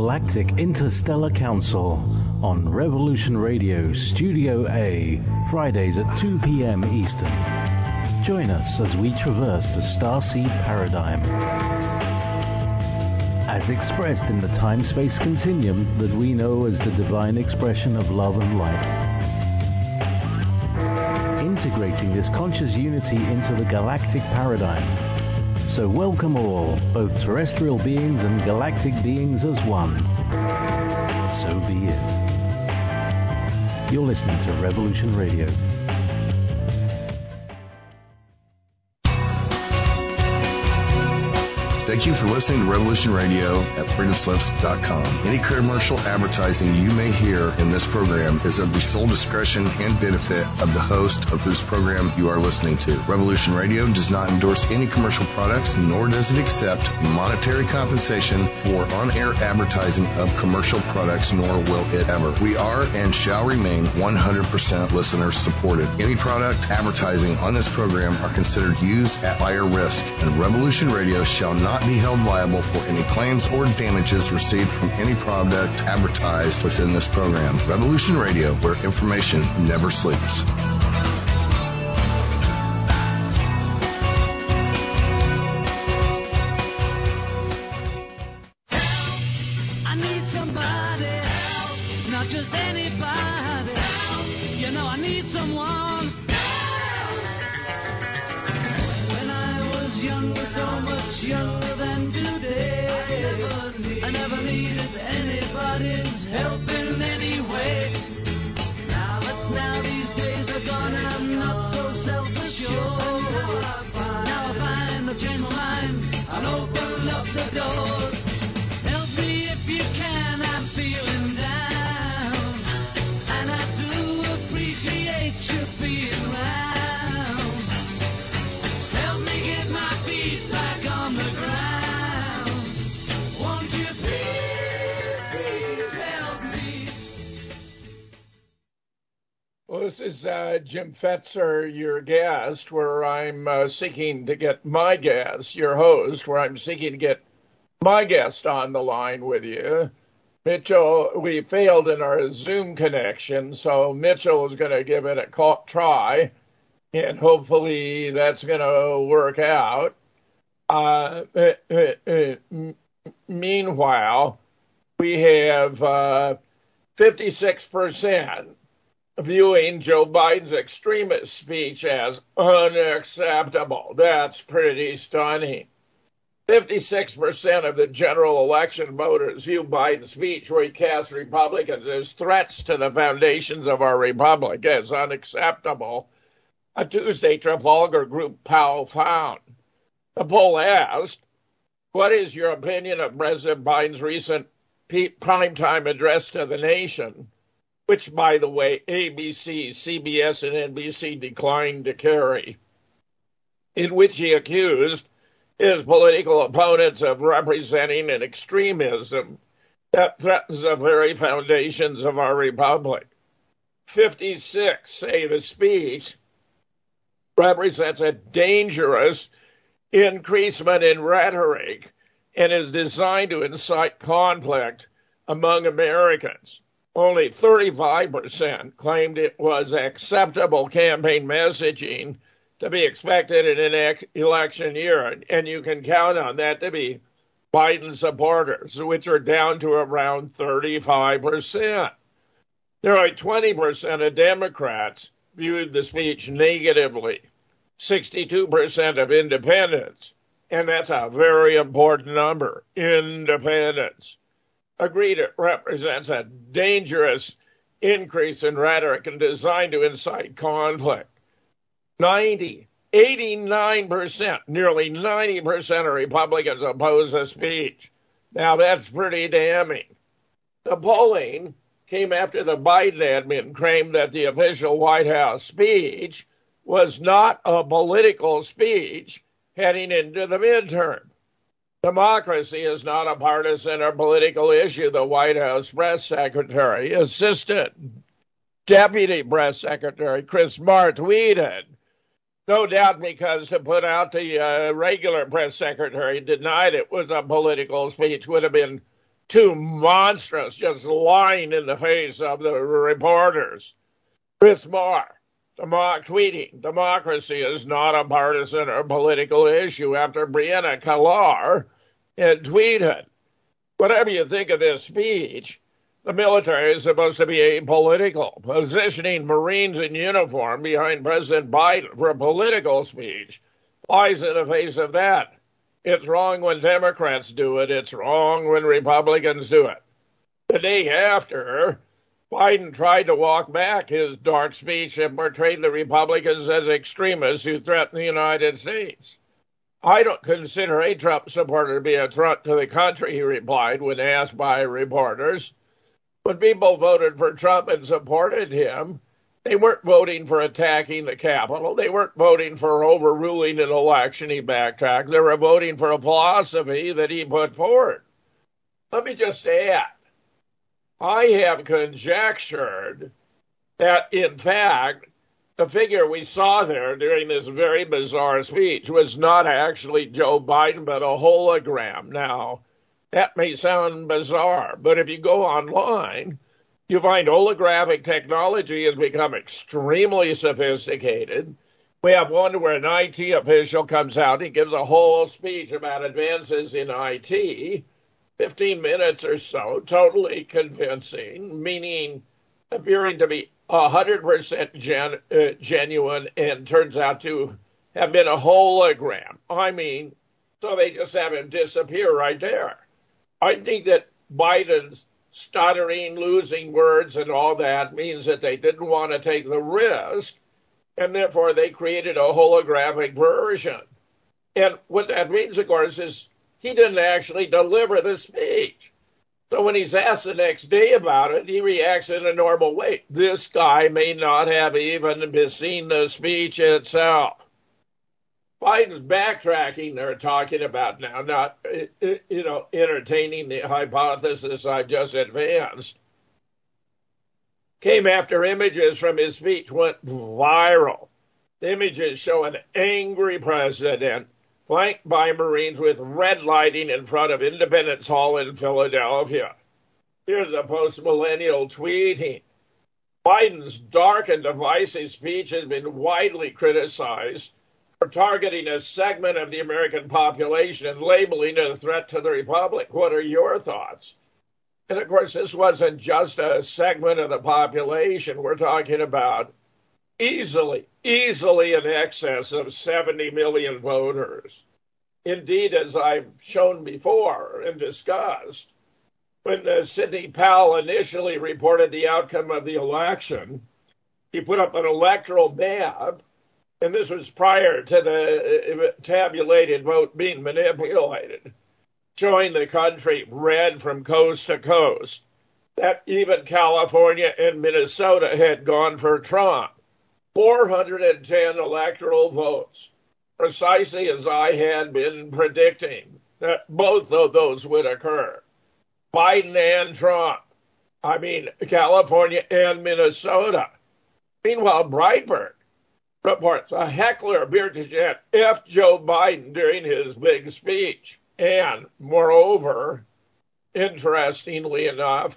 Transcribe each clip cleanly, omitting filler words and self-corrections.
Galactic Interstellar Council on Revolution Radio Studio A, Fridays at 2 p.m. Eastern. Join us as we traverse the starseed paradigm, as expressed in the time-space continuum that we know as the divine expression of love and light. Integrating this conscious unity into the galactic paradigm. So welcome all, both terrestrial beings and galactic beings as one. So be it. You're listening to Revolution Radio. Thank you for listening to Revolution Radio at freedomslips.com. Any commercial advertising you may hear in this program is of the sole discretion and benefit of the host of whose program you are listening to. Revolution Radio does not endorse any commercial products, nor does it accept monetary compensation for on-air advertising of commercial products, nor will it ever. We are and shall remain 100% listener supported. Any product advertising on this program are considered used at buyer risk, and Revolution Radio shall not be held liable for any claims or damages received from any product advertised within this program. Revolution Radio, where information never sleeps. I need somebody help, not just anybody help. You know I need someone. When I was younger, so much younger. I never needed anybody's help in any way. Now these days are gone, I'm not so self-assured. Now I find I've changed my mind and open up the doors. Help me if you can, I'm feeling down, and I do appreciate you being around. Help me get my feet back on the ground. Well, this is Jim Fetzer, your guest, where I'm seeking to get my guest, your host, where I'm seeking to get my guest on the line with you. Mitchell, we failed in our Zoom connection, so Mitchell is going to give it a try, and hopefully that's going to work out. Meanwhile, we have 56% viewing Joe Biden's extremist speech as unacceptable. That's pretty stunning. 56% of the general election voters view Biden's speech, where he cast Republicans as threats to the foundations of our republic, as unacceptable. A Tuesday Trafalgar Group poll found. The poll asked, what is your opinion of President Biden's recent primetime address to the nation, which, by the way, ABC, CBS, and NBC declined to carry, in which he accused his political opponents of representing an extremism that threatens the very foundations of our republic. 56 say the speech represents a dangerous increasement in rhetoric and is designed to incite conflict among Americans. Only 35% claimed it was acceptable campaign messaging to be expected in an election year, and you can count on that to be Biden supporters, which are down to around 35%. Nearly 20% of Democrats viewed the speech negatively, 62% of independents, and that's a very important number, independents, agreed it represents a dangerous increase in rhetoric and designed to incite conflict. 89%, nearly 90% of Republicans oppose the speech. Now, that's pretty damning. The polling came after the Biden admin claimed that the official White House speech was not a political speech heading into the midterm. Democracy is not a partisan or political issue, the White House press secretary, Assistant Deputy Press Secretary Chris Marr tweeted. No doubt because to put out the regular press secretary denied it was a political speech would have been too monstrous, just lying in the face of the reporters. Chris Moore, tweeting, democracy is not a partisan or political issue after Brianna Kalar had tweeted. Whatever you think of this speech, the military is supposed to be apolitical. Positioning Marines in uniform behind President Biden for a political speech flies in the face of that. It's wrong when Democrats do it. It's wrong when Republicans do it. The day after, Biden tried to walk back his dark speech and portrayed the Republicans as extremists who threaten the United States. I don't consider a Trump supporter to be a threat to the country, he replied when asked by reporters. When people voted for Trump and supported him, they weren't voting for attacking the Capitol. They weren't voting for overruling an election, he backtracked. They were voting for a philosophy that he put forward. Let me just add, I have conjectured that, in fact, the figure we saw there during this very bizarre speech was not actually Joe Biden, but a hologram. Now, that may sound bizarre, but if you go online, you find holographic technology has become extremely sophisticated. We have one where an IT official comes out, he gives a whole speech about advances in IT, 15 minutes or so, totally convincing, meaning appearing to be 100% genuine and turns out to have been a hologram. I mean, so they just have him disappear right there. I think that Biden's stuttering, losing words and all that means that they didn't want to take the risk, and therefore they created a holographic version. And what that means, of course, is he didn't actually deliver the speech. So when he's asked the next day about it, he reacts in a normal way. This guy may not have even seen the speech itself. Biden's backtracking they're talking about now, not, entertaining the hypothesis I've just advanced, came after images from his speech went viral. The images show an angry president flanked by Marines with red lighting in front of Independence Hall in Philadelphia. Here's a post-millennial tweeting. Biden's dark and divisive speech has been widely criticized for targeting a segment of the American population and labeling it a threat to the republic. What are your thoughts? And of course, this wasn't just a segment of the population. We're talking about easily in excess of 70 million voters. Indeed, as I've shown before and discussed, when Sidney Powell initially reported the outcome of the election, he put up an electoral map, and this was prior to the tabulated vote being manipulated, showing the country red from coast to coast, that even California and Minnesota had gone for Trump. 410 electoral votes, precisely as I had been predicting, that both of those would occur. Biden and Trump. California and Minnesota. Meanwhile, Breitbart reports a heckler Buttigieg effed Joe Biden during his big speech. And, moreover, interestingly enough,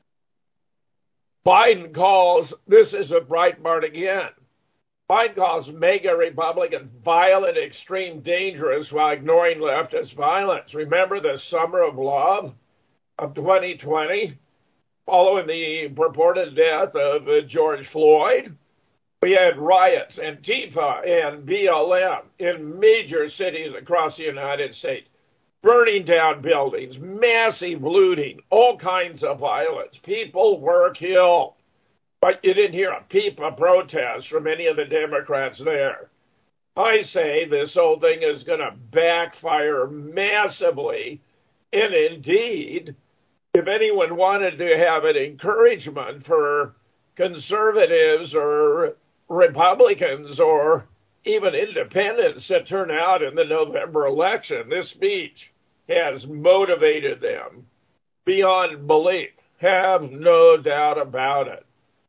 Biden calls, this is a Breitbart again, Biden calls MAGA Republicans violent, extreme, dangerous while ignoring leftist violence. Remember the summer of love of 2020, following the purported death of George Floyd? We had riots, Antifa and BLM in major cities across the United States, burning down buildings, massive looting, all kinds of violence. People were killed. But you didn't hear a peep of protest from any of the Democrats there. I say this whole thing is going to backfire massively. And indeed, if anyone wanted to have an encouragement for conservatives or Republicans or even independents to turn out in the November election, this speech has motivated them beyond belief. Have no doubt about it.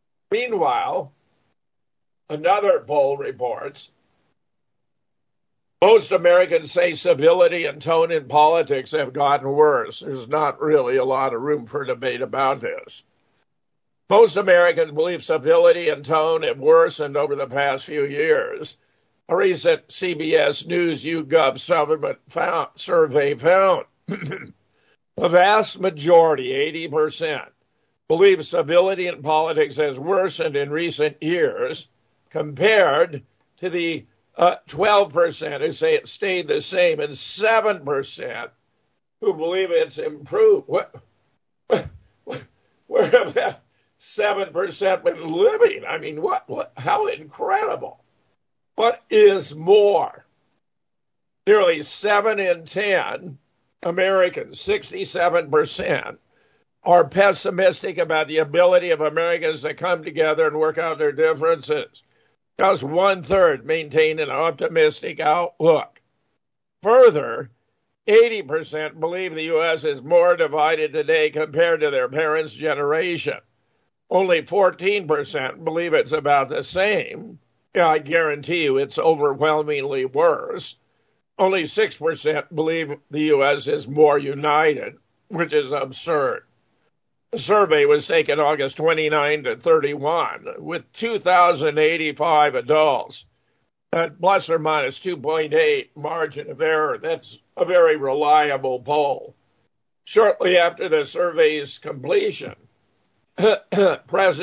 Meanwhile, another poll reports Most Americans say civility and tone in politics have gotten worse. There's not really a lot of room for debate about this. Most Americans believe civility and tone have worsened over the past few years. A recent CBS News YouGov survey found the vast majority, 80%, believe civility in politics has worsened in recent years compared to the 12% who say it stayed the same and 7% who believe it's improved. Where have that 7% been living? I mean, what? How incredible. What is more? Nearly 7 in 10 Americans, 67%, are pessimistic about the ability of Americans to come together and work out their differences. Just 1/3 maintain an optimistic outlook. Further, 80% believe the U.S. is more divided today compared to their parents' generation. Only 14% believe it's about the same. Yeah, I guarantee you it's overwhelmingly worse. Only 6% believe the U.S. is more united, which is absurd. The survey was taken August 29 to 31 with 2,085 adults at plus or minus 2.8 margin of error. That's a very reliable poll. Shortly after the survey's completion, notice,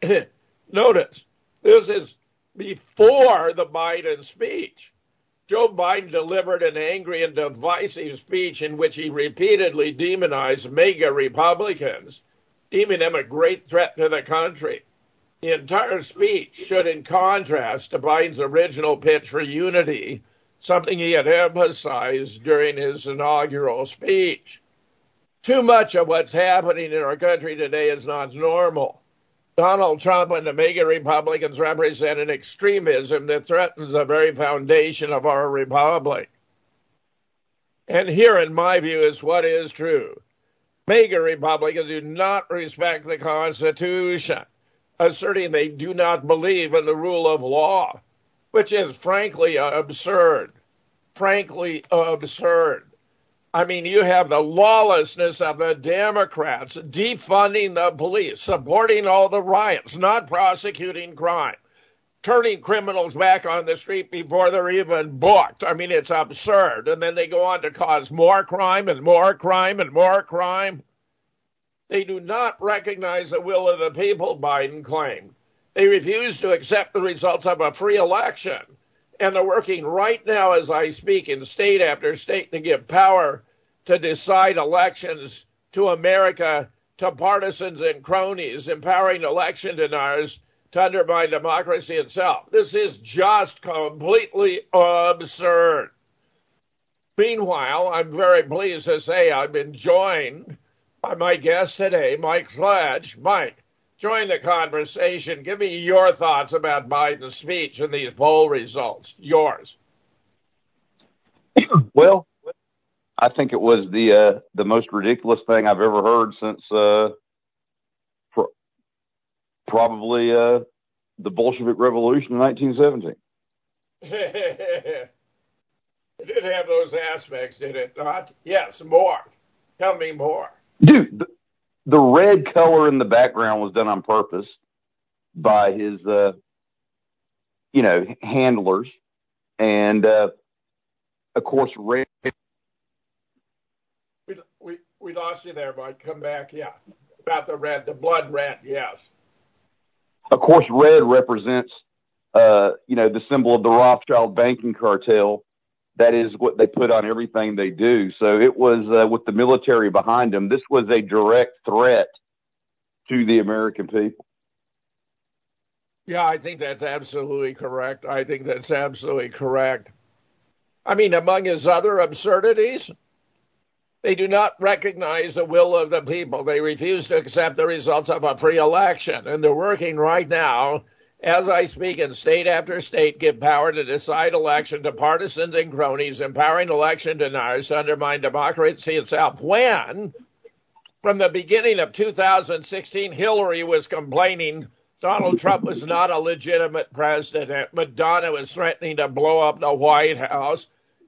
this is before the Biden speech. Joe Biden delivered an angry and divisive speech in which he repeatedly demonized MAGA Republicans, deeming them a great threat to the country. The entire speech stood in contrast to Biden's original pitch for unity, something he had emphasized during his inaugural speech. Too much of what's happening in our country today is not normal. Donald Trump and the MAGA Republicans represent an extremism that threatens the very foundation of our republic. And here, in my view, is what is true. MAGA Republicans do not respect the Constitution, asserting they do not believe in the rule of law, which is frankly absurd. Frankly absurd. I mean, you have the lawlessness of the Democrats defunding the police, supporting all the riots, not prosecuting crime, turning criminals back on the street before they're even booked. I mean, it's absurd. And then they go on to cause more crime and more crime and more crime. They do not recognize the will of the people, Biden claimed. They refuse to accept the results of a free election. And they're working right now as I speak in state after state to give power to decide elections to America, to partisans and cronies, empowering election deniers to undermine democracy itself. This is just completely absurd. Meanwhile, I'm very pleased to say I've been joined by my guest today, Mike Sledge. Mike, join the conversation. Give me your thoughts about Biden's speech and these poll results. Yours. Well, I think it was the most ridiculous thing I've ever heard since probably the Bolshevik Revolution in 1917. It did have those aspects, did it not? Yes, more. Tell me more. Dude, the red color in the background was done on purpose by his, handlers. And, of course, red. We lost you there, Mike. Come back, yeah. About the red, the blood red, yes. Of course, red represents, the symbol of the Rothschild banking cartel. That is what they put on everything they do. So it was, with the military behind them, this was a direct threat to the American people. Yeah, I think that's absolutely correct. I mean, among his other absurdities, they do not recognize the will of the people. They refuse to accept the results of a free election. And they're working right now, as I speak, in state after state, give power to decide election to partisans and cronies, empowering election deniers to undermine democracy itself. When, from the beginning of 2016, Hillary was complaining Donald Trump was not a legitimate president. Madonna was threatening to blow up the White House.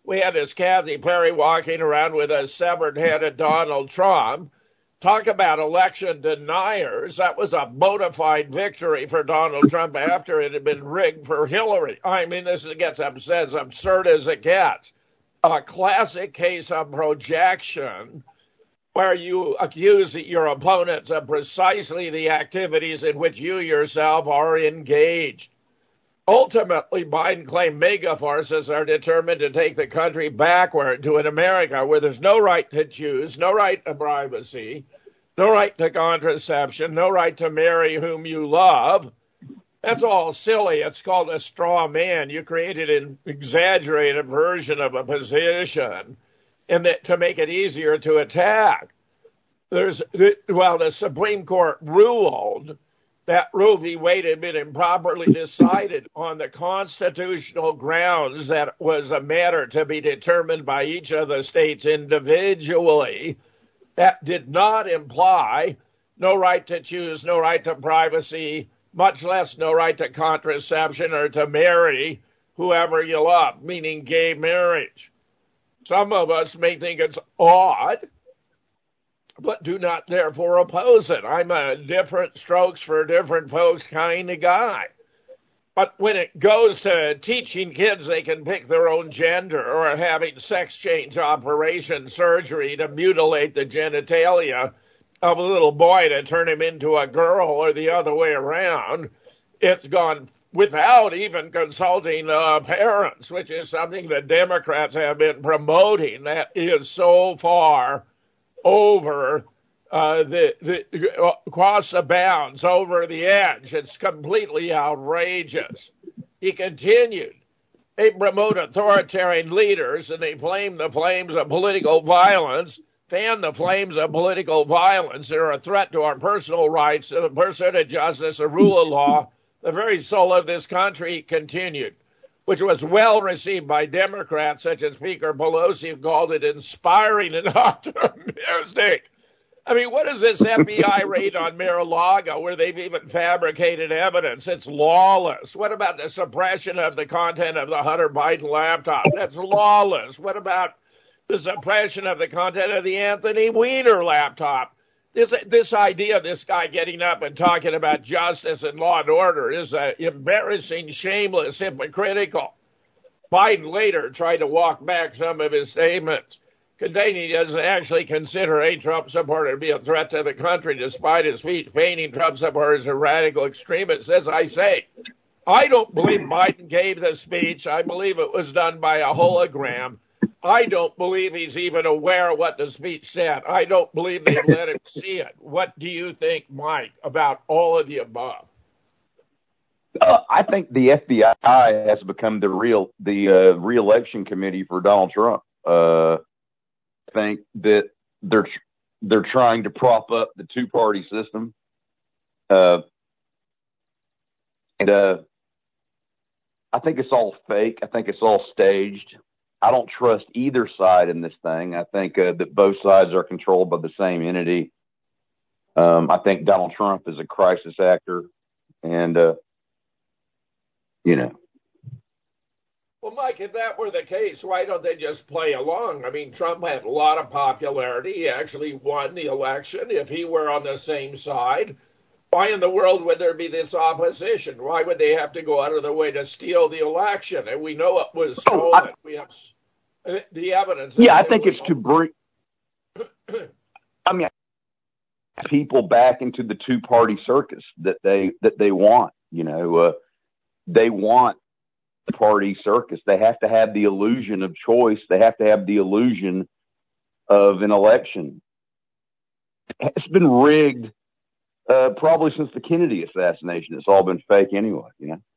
we had this Kathy Perry walking around with a severed head of Donald Trump. Talk about election deniers. That was a bona fide victory for Donald Trump after it had been rigged for Hillary. I mean, this gets as absurd as it gets. A classic case of projection where you accuse your opponents of precisely the activities in which you yourself are engaged. Ultimately, Biden claimed mega forces are determined to take the country backward to an America where there's no right to choose, no right to privacy, no right to contraception, no right to marry whom you love. That's all silly. It's called a straw man. You created an exaggerated version of a position to make it easier to attack. The Supreme Court ruled that Roe v. Wade had been improperly decided on the constitutional grounds that was a matter to be determined by each of the states individually. That did not imply no right to choose, no right to privacy, much less no right to contraception or to marry whoever you love, meaning gay marriage. Some of us may think it's odd, but do not therefore oppose it. I'm a different strokes for different folks kind of guy. But when it goes to teaching kids they can pick their own gender or having sex change operation surgery to mutilate the genitalia of a little boy to turn him into a girl or the other way around, it's gone without even consulting parents, which is something the Democrats have been promoting. That is so far over across the bounds, over the edge. It's completely outrageous. He continued. They promote authoritarian leaders and they flame the flames of political violence, fan the flames of political violence. They're a threat to our personal rights, to the pursuit of justice, the rule of law, the very soul of this country, continued, which was well received by Democrats such as Speaker Pelosi, who called it inspiring and optimistic. I mean, what is this FBI raid on Mar-a-Lago where they've even fabricated evidence? It's lawless. What about the suppression of the content of the Hunter Biden laptop? That's lawless. What about the suppression of the content of the Anthony Weiner laptop? This idea of this guy getting up and talking about justice and law and order is embarrassing, shameless, hypocritical. Biden later tried to walk back some of his statements, containing he doesn't actually consider a Trump supporter to be a threat to the country, despite his speech painting Trump supporters as radical extremists. As I say, I don't believe Biden gave the speech. I believe it was done by a hologram. I don't believe he's even aware of what the speech said. I don't believe they let him see it. What do you think, Mike, about all of the above? I think the FBI has become the re-election committee for Donald Trump. I think that they're trying to prop up the two-party system, and I think it's all fake. I think it's all staged. I don't trust either side in this thing. I think that both sides are controlled by the same entity. I think Donald Trump is a crisis actor, and Well, Mike, if that were the case, why don't they just play along? I mean, Trump had a lot of popularity. He actually won the election. If he were on the same side, why in the world would there be this opposition? Why would they have to go out of their way to steal the election? And we know it was stolen. We have the evidence. Yeah, I think it's to bring people back into the two-party circus that they want. They want the party circus. They have to have the illusion of choice. They have to have the illusion of an election. It's been rigged probably since the Kennedy assassination. It's all been fake anyway,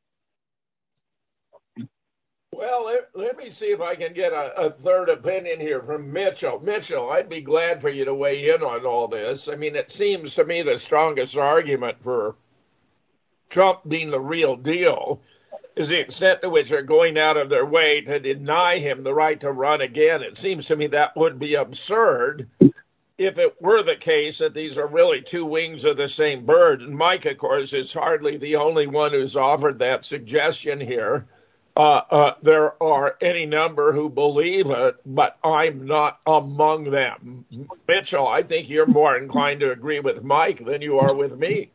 Well, let me see if I can get a third opinion here from Mitchell. Mitchell, I'd be glad for you to weigh in on all this. I mean, it seems to me the strongest argument for Trump being the real deal is the extent to which they're going out of their way to deny him the right to run again. It seems to me that would be absurd if it were the case that these are really two wings of the same bird. And Mike, of course, is hardly the only one who's offered that suggestion here. There are any number who believe it, but I'm not among them. Mitchell, I think you're more inclined to agree with Mike than you are with me.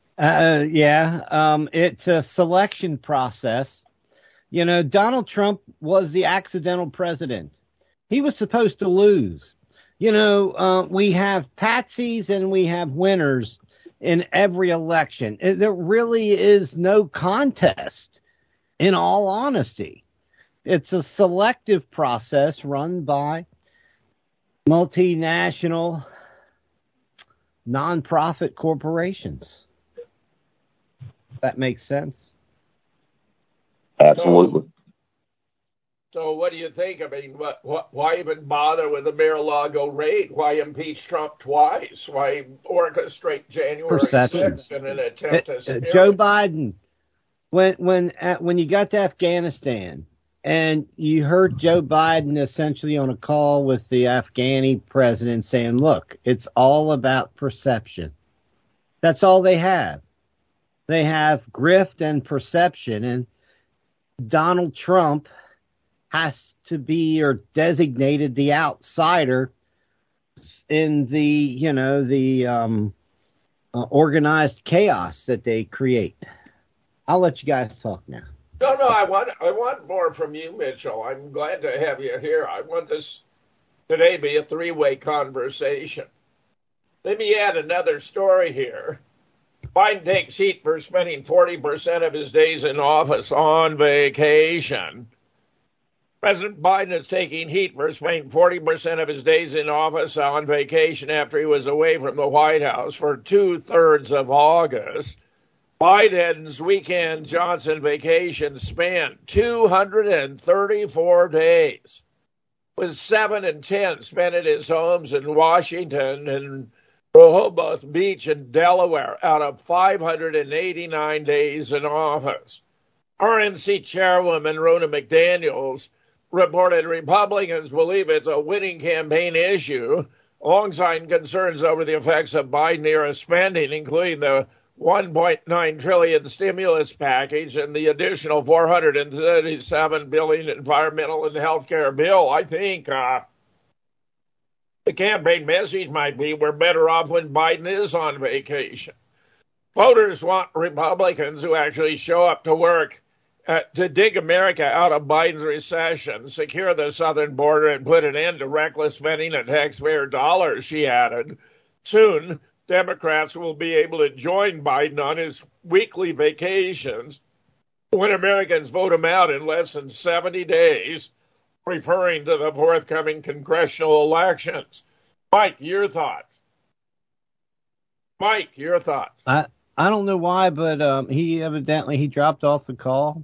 It's a selection process. You know, Donald Trump was the accidental president. He was supposed to lose. You know, we have patsies and we have winners in every election. There really is no contest, in all honesty. It's a selective process run by multinational nonprofit corporations. That makes sense. Absolutely. So what do you think? I mean, why even bother with the Mar-a-Lago raid? Why impeach Trump twice? Why orchestrate January 6th in an attempt to Joe Biden, when you got to Afghanistan and you heard Joe Biden essentially on a call with the Afghani president saying, look, it's all about perception. That's all they have. They have grift and perception, and Donald Trump has to be or designated the outsider in the organized chaos that they create. I'll let you guys talk now. No, I want more from you, Mitchell. I'm glad to have you here. I want this today be a three-way conversation. Let me add another story here. Biden takes heat for spending 40% of his days in office on vacation. President Biden is taking heat for spending 40% of his days in office on vacation after he was away from the White House for 2/3 of August. Biden's weekend Johnson vacation spanned 234 days, with 7 and 10 spent at his homes in Washington and Rehoboth Beach in Delaware out of 589 days in office. RNC chairwoman Rona McDaniels reported Republicans believe it's a winning campaign issue, alongside concerns over the effects of Biden-era spending, including the $1.9 trillion stimulus package and the additional $437 billion environmental and health care bill. I think the campaign message might be we're better off when Biden is on vacation. Voters want Republicans who actually show up to work to dig America out of Biden's recession, secure the southern border, and put an end to reckless spending of taxpayer dollars, she added. Soon, Democrats will be able to join Biden on his weekly vacations when Americans vote him out in less than 70 days, referring to the forthcoming congressional elections. Mike, your thoughts? I don't know why, but he dropped off the call.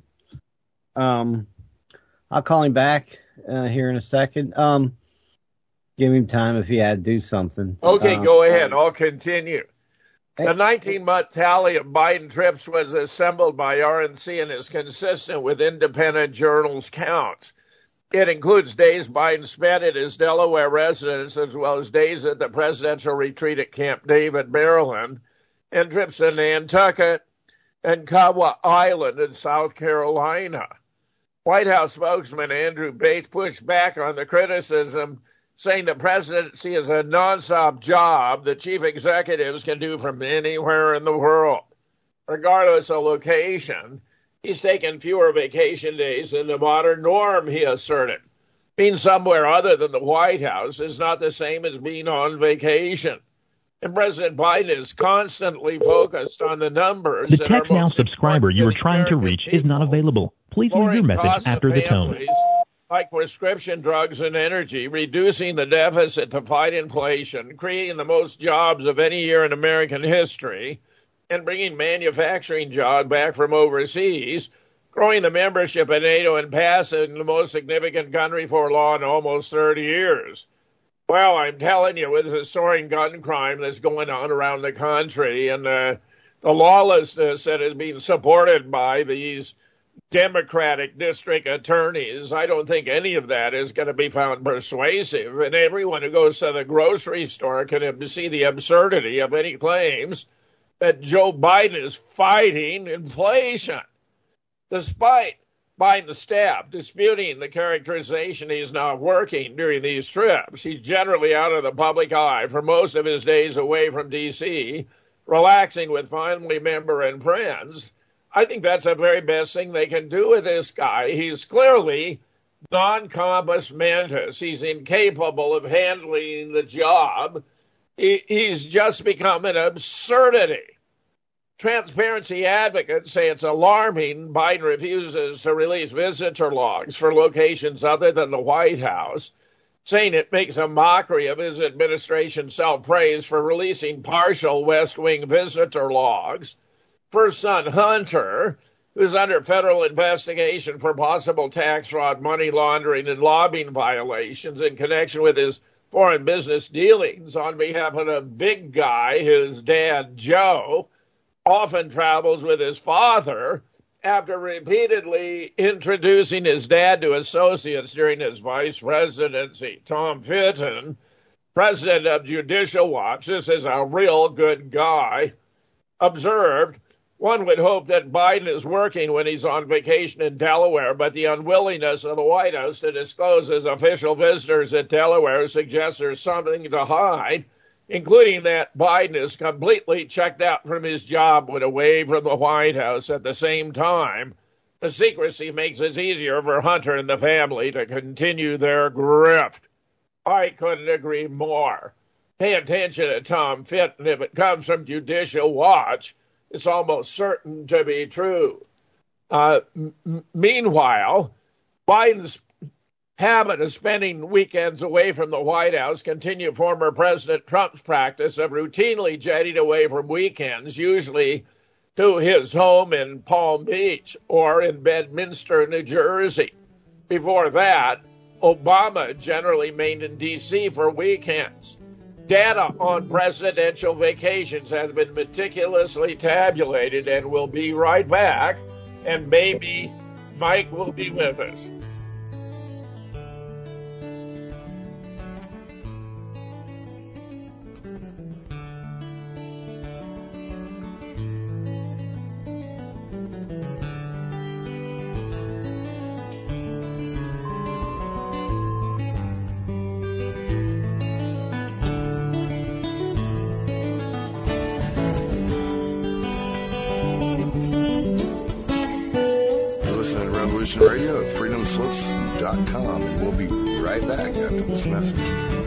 I'll call him back here in a second. Give him time if he had to do something. Okay, go ahead. I'll continue. The 19-month tally of Biden trips was assembled by RNC and is consistent with independent journals' counts. It includes days Biden spent at his Delaware residence, as well as days at the presidential retreat at Camp David, Maryland, and trips to Nantucket and Kawa Island in South Carolina. White House spokesman Andrew Bates pushed back on the criticism, saying the presidency is a nonstop job that chief executives can do from anywhere in the world. Regardless of location, he's taken fewer vacation days than the modern norm, he asserted. Being somewhere other than the White House is not the same as being on vacation. And President Biden is constantly focused on the numbers. The Text Now subscriber you are trying to reach is not available. Please leave your message after the tone. Like prescription drugs and energy, reducing the deficit to fight inflation, creating the most jobs of any year in American history, and bringing manufacturing jobs back from overseas, growing the membership of NATO and passing the most significant gun reform law in almost 30 years. Well, I'm telling you, with the soaring gun crime that's going on around the country and the lawlessness that is being supported by these Democratic district attorneys, I don't think any of that is going to be found persuasive. And everyone who goes to the grocery store can see the absurdity of any claims that Joe Biden is fighting inflation, despite Biden's staff disputing the characterization he's not working during these trips. He's generally out of the public eye for most of his days away from D.C., relaxing with family member and friends. I think that's the very best thing they can do with this guy. He's clearly non-compos mentis. He's incapable of handling the job. He's just become an absurdity. Transparency advocates say it's alarming Biden refuses to release visitor logs for locations other than the White House, saying it makes a mockery of his administration's self-praise for releasing partial West Wing visitor logs. First son Hunter, who's under federal investigation for possible tax fraud, money laundering, and lobbying violations in connection with his foreign business dealings on behalf of the big guy, his dad, Joe, often travels with his father after repeatedly introducing his dad to associates during his vice presidency. Tom Fitton, president of Judicial Watch, this is a real good guy, observed, one would hope that Biden is working when he's on vacation in Delaware, but the unwillingness of the White House to disclose his official visitors at Delaware suggests there's something to hide, including that Biden is completely checked out from his job when away from the White House. At the same time, the secrecy makes it easier for Hunter and the family to continue their grift. I couldn't agree more. Pay attention to Tom Fitton. If it comes from Judicial Watch, it's almost certain to be true. Meanwhile, Biden's habit of spending weekends away from the White House continued former President Trump's practice of routinely jetting away from weekends, usually to his home in Palm Beach or in Bedminster, New Jersey. Before that, Obama generally remained in D.C. for weekends. Data on presidential vacations has been meticulously tabulated, and we'll be right back, and maybe Mike will be with us. Radio at freedomslips.com, and we'll be right back after this message.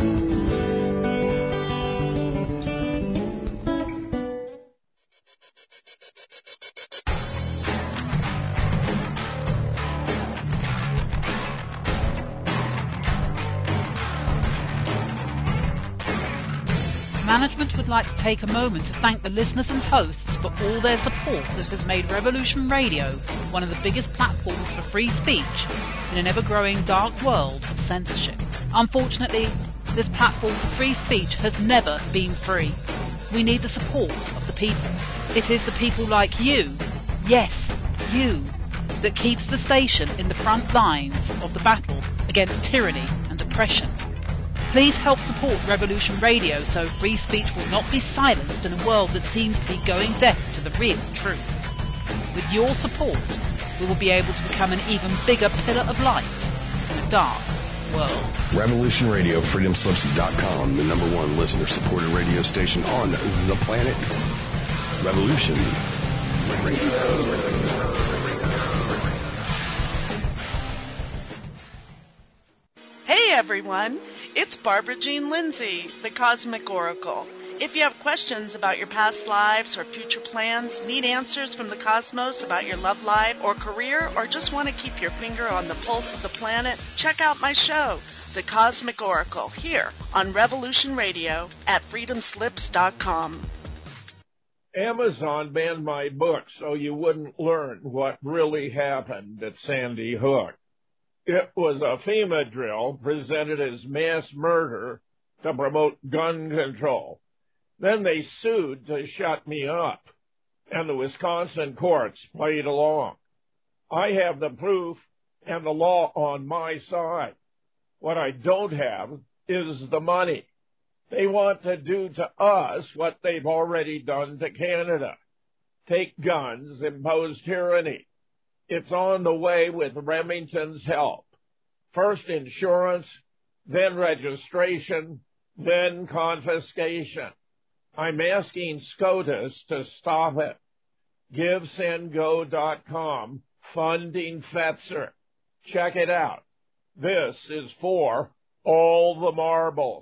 Management would like to take a moment to thank the listeners and hosts for all their support that has made Revolution Radio one of the biggest platforms for free speech in an ever-growing dark world of censorship. Unfortunately, this platform for free speech has never been free. We need the support of the people. It is the people like you, yes, you, that keeps the station in the front lines of the battle against tyranny and oppression. Please help support Revolution Radio so free speech will not be silenced in a world that seems to be going deaf to the real truth. With your support, we will be able to become an even bigger pillar of light in a dark world. Revolution Radio, freedomslips.com, the #1 listener-supported radio station on the planet. Revolution Radio. Hey everyone, it's Barbara Jean Lindsay, the Cosmic Oracle. If you have questions about your past lives or future plans, need answers from the cosmos about your love life or career, or just want to keep your finger on the pulse of the planet, check out my show, The Cosmic Oracle, here on Revolution Radio at freedomslips.com. Amazon banned my book so you wouldn't learn what really happened at Sandy Hook. It was a FEMA drill presented as mass murder to promote gun control. Then they sued to shut me up, and the Wisconsin courts played along. I have the proof and the law on my side. What I don't have is the money. They want to do to us what they've already done to Canada. Take guns, impose tyranny. It's on the way with Remington's help. First insurance, then registration, then confiscation. I'm asking SCOTUS to stop it. GiveSendGo.com, funding Fetzer. Check it out. This is for all the marbles.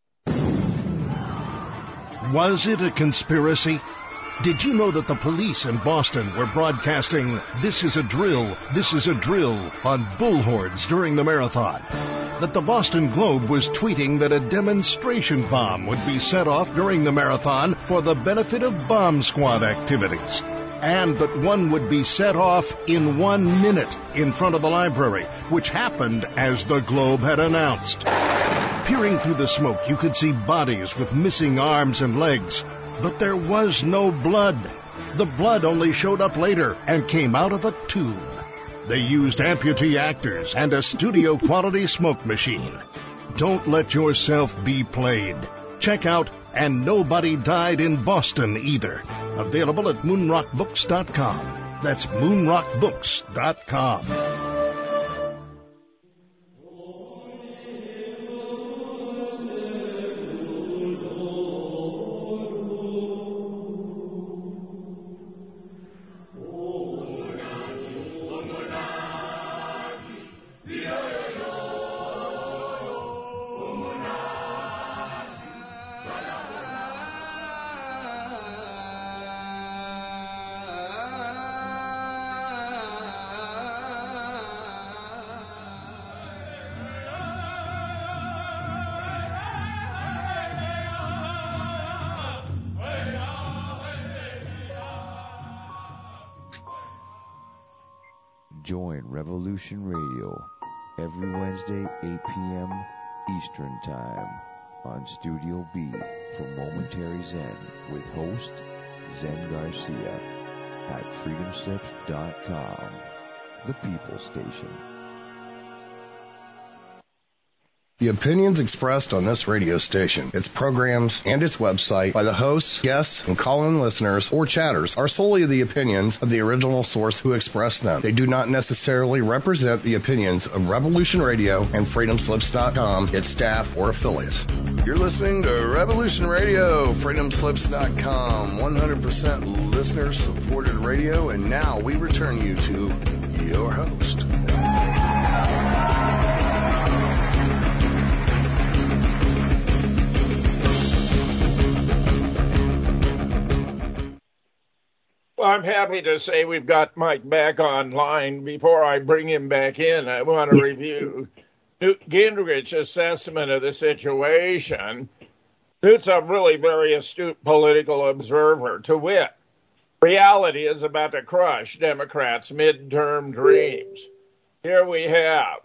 Was it a conspiracy? Did you know that the police in Boston were broadcasting, "This is a drill, this is a drill," on bullhorns during the marathon? That the Boston Globe was tweeting that a demonstration bomb would be set off during the marathon for the benefit of bomb squad activities? And that one would be set off in 1 minute in front of the library, which happened as the Globe had announced. Peering through the smoke, you could see bodies with missing arms and legs. But there was no blood. The blood only showed up later and came out of a tube. They used amputee actors and a studio-quality smoke machine. Don't let yourself be played. Check out And Nobody Died in Boston Either. Available at moonrockbooks.com. That's moonrockbooks.com. Join Revolution Radio every Wednesday, 8 p.m. Eastern Time on Studio B for Momentary Zen with host Zen Garcia at freedomslips.com, the People's Station. The opinions expressed on this radio station, its programs, and its website by the hosts, guests, and call-in listeners or chatters are solely the opinions of the original source who expressed them. They do not necessarily represent the opinions of Revolution Radio and freedomslips.com, its staff, or affiliates. You're listening to Revolution Radio, freedomslips.com, 100% listener-supported radio, and now we return you to your host. Well, I'm happy to say we've got Mike back online. Before I bring him back in, I want to review Newt Gingrich's assessment of the situation. Newt's a really very astute political observer. To wit, reality is about to crush Democrats' midterm dreams. Here we have.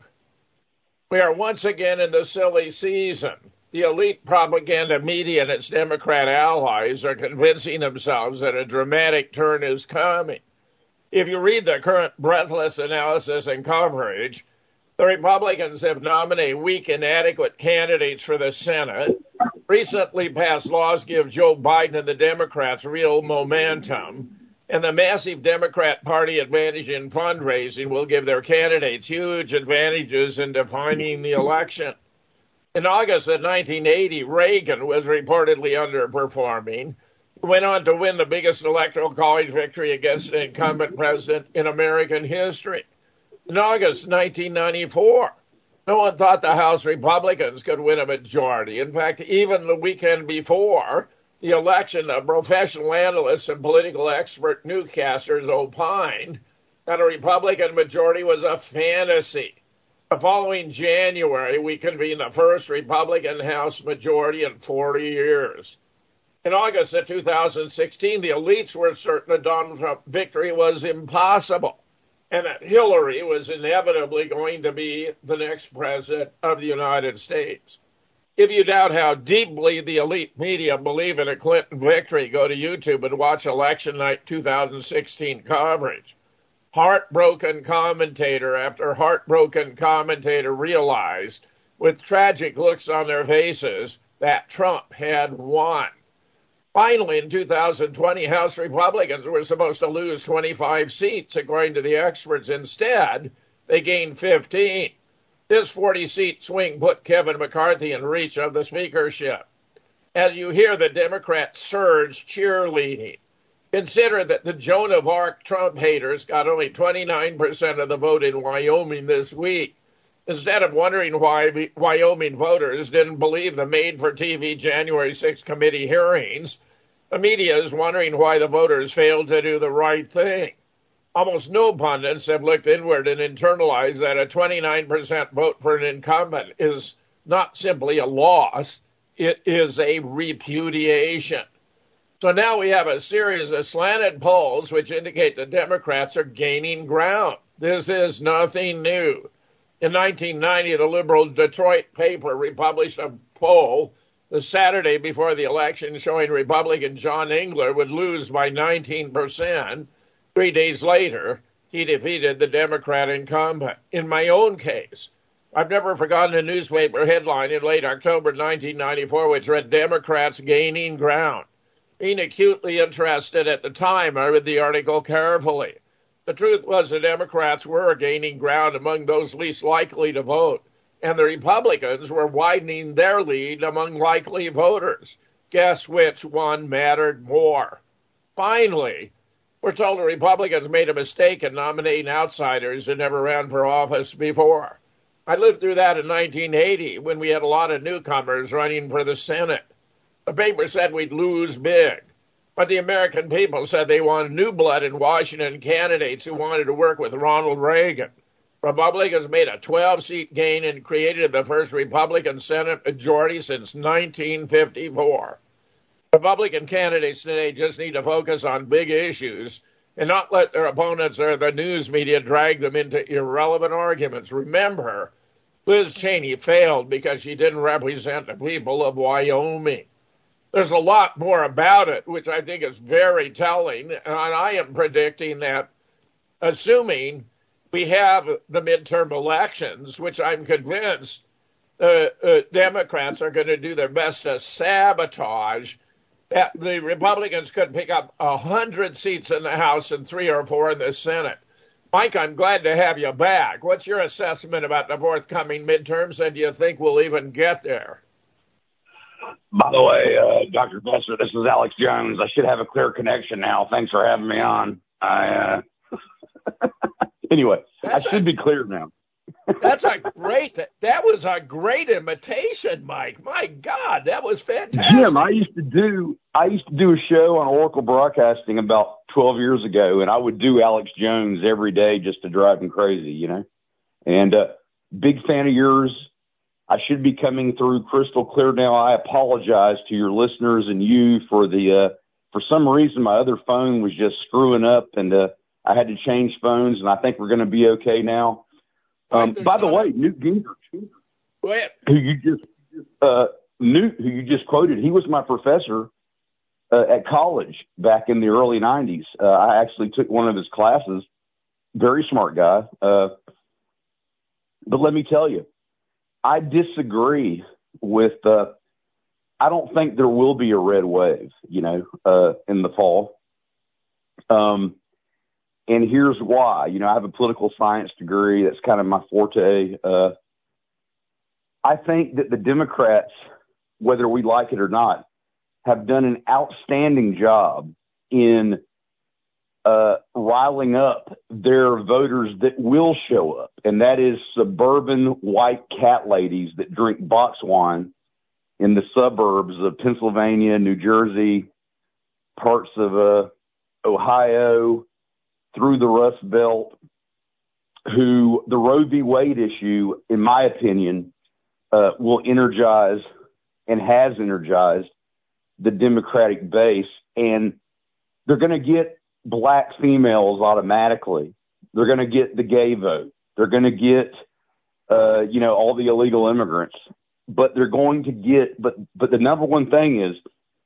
We are once again in the silly season. The elite propaganda media and its Democrat allies are convincing themselves that a dramatic turn is coming. If you read the current breathless analysis and coverage, the Republicans have nominated weak, inadequate candidates for the Senate. Recently passed laws give Joe Biden and the Democrats real momentum, and the massive Democrat Party advantage in fundraising will give their candidates huge advantages in defining the election. In August of 1980, Reagan was reportedly underperforming. He went on to win the biggest electoral college victory against an incumbent president in American history. In August 1994, no one thought the House Republicans could win a majority. In fact, even the weekend before the election, the professional analysts and political expert newscasters opined that a Republican majority was a fantasy. The following January, we convened the first Republican House majority in 40 years. In August of 2016, the elites were certain that Donald Trump's victory was impossible and that Hillary was inevitably going to be the next president of the United States. If you doubt how deeply the elite media believe in a Clinton victory, go to YouTube and watch election night 2016 coverage. Heartbroken commentator after heartbroken commentator realized, with tragic looks on their faces, that Trump had won. Finally, in 2020, House Republicans were supposed to lose 25 seats, according to the experts. Instead, they gained 15. This 40-seat swing put Kevin McCarthy in reach of the speakership. As you hear the Democrats surge cheerleading, consider that the Joan of Arc Trump haters got only 29% of the vote in Wyoming this week. Instead of wondering why Wyoming voters didn't believe the made-for-TV January 6th committee hearings, the media is wondering why the voters failed to do the right thing. Almost no pundits have looked inward and internalized that a 29% vote for an incumbent is not simply a loss, it is a repudiation. So now we have a series of slanted polls which indicate the Democrats are gaining ground. This is nothing new. In 1990, the liberal Detroit paper republished a poll the Saturday before the election showing Republican John Engler would lose by 19%. 3 days later, he defeated the Democrat incumbent. In my own case, I've never forgotten a newspaper headline in late October 1994 which read, "Democrats gaining ground." Being acutely interested at the time, I read the article carefully. The truth was the Democrats were gaining ground among those least likely to vote, and the Republicans were widening their lead among likely voters. Guess which one mattered more? Finally, we're told the Republicans made a mistake in nominating outsiders who never ran for office before. I lived through that in 1980 when we had a lot of newcomers running for the Senate. The paper said we'd lose big, but the American people said they wanted new blood in Washington, candidates who wanted to work with Ronald Reagan. Republicans made a 12-seat gain and created the first Republican Senate majority since 1954. Republican candidates today just need to focus on big issues and not let their opponents or the news media drag them into irrelevant arguments. Remember, Liz Cheney failed because she didn't represent the people of Wyoming. There's a lot more about it, which I think is very telling, and I am predicting that, assuming we have the midterm elections, which I'm convinced Democrats are going to do their best to sabotage, that the Republicans could pick up 100 seats in the House and 3 or 4 in the Senate. Mike, I'm glad to have you back. What's your assessment about the forthcoming midterms, and do you think we'll even get there? By the way, Dr. Besser, this is Alex Jones. I should have a clear connection now. Thanks for having me on. Anyway, I should be clear now. That was a great imitation, Mike. My God, that was fantastic. Jim, I used to do a show on Oracle Broadcasting about 12 years ago, and I would do Alex Jones every day just to drive him crazy, you know. And big fan of yours. I should be coming through crystal clear now. I apologize to your listeners and you for for some reason my other phone was just screwing up, and I had to change phones, and I think we're going to be okay now. By the way, Newt Gingrich, who you just quoted, he was my professor at college back in the early 90s. I actually took one of his classes. Very smart guy. But let me tell you, I disagree with I don't think there will be a red wave, you know, in the fall. And here's why. You know, I have a political science degree. That's kind of my forte. I think that the Democrats, whether we like it or not, have done an outstanding job in riling up their voters that will show up, and that is suburban white cat ladies that drink box wine in the suburbs of Pennsylvania, New Jersey, parts of Ohio, through the Rust Belt, who the Roe v. Wade issue, in my opinion, will energize and has energized the Democratic base. And they're going to get black females automatically. They're going to get the gay vote. They're going to get, all the illegal immigrants. But they're going to get, but the number one thing is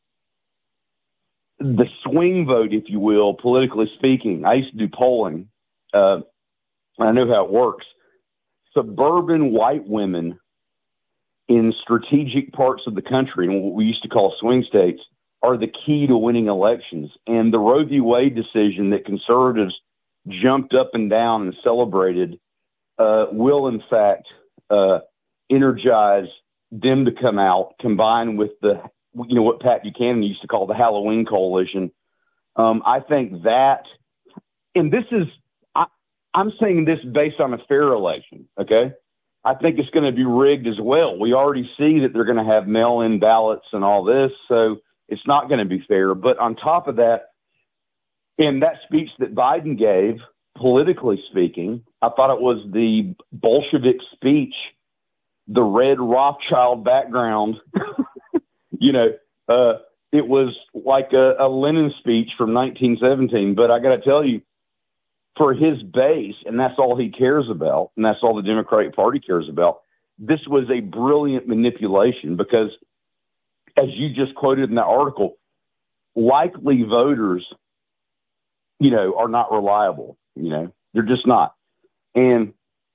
the swing vote, if you will, politically speaking. I used to do polling. I know how it works. Suburban white women in strategic parts of the country, and what we used to call swing states, are the key to winning elections. And the Roe v. Wade decision that conservatives jumped up and down and celebrated will, in fact, energize them to come out, combined with what Pat Buchanan used to call the Halloween Coalition. I think that, and this is, I'm saying this based on a fair election, okay? I think it's going to be rigged as well. We already see that they're going to have mail-in ballots and all this, so it's not going to be fair. But on top of that, in that speech that Biden gave, politically speaking, I thought it was the Bolshevik speech, the red Rothschild background. It was like a Lenin speech from 1917. But I got to tell you, for his base, and that's all he cares about, and that's all the Democratic Party cares about, this was a brilliant manipulation because, as you just quoted in that article, likely voters, are not reliable. They're just not. And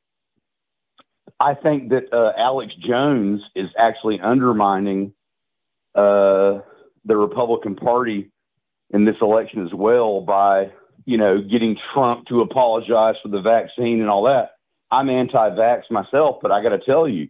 I think that Alex Jones is actually undermining the Republican Party in this election as well by, getting Trump to apologize for the vaccine and all that. I'm anti-vax myself, but I got to tell you,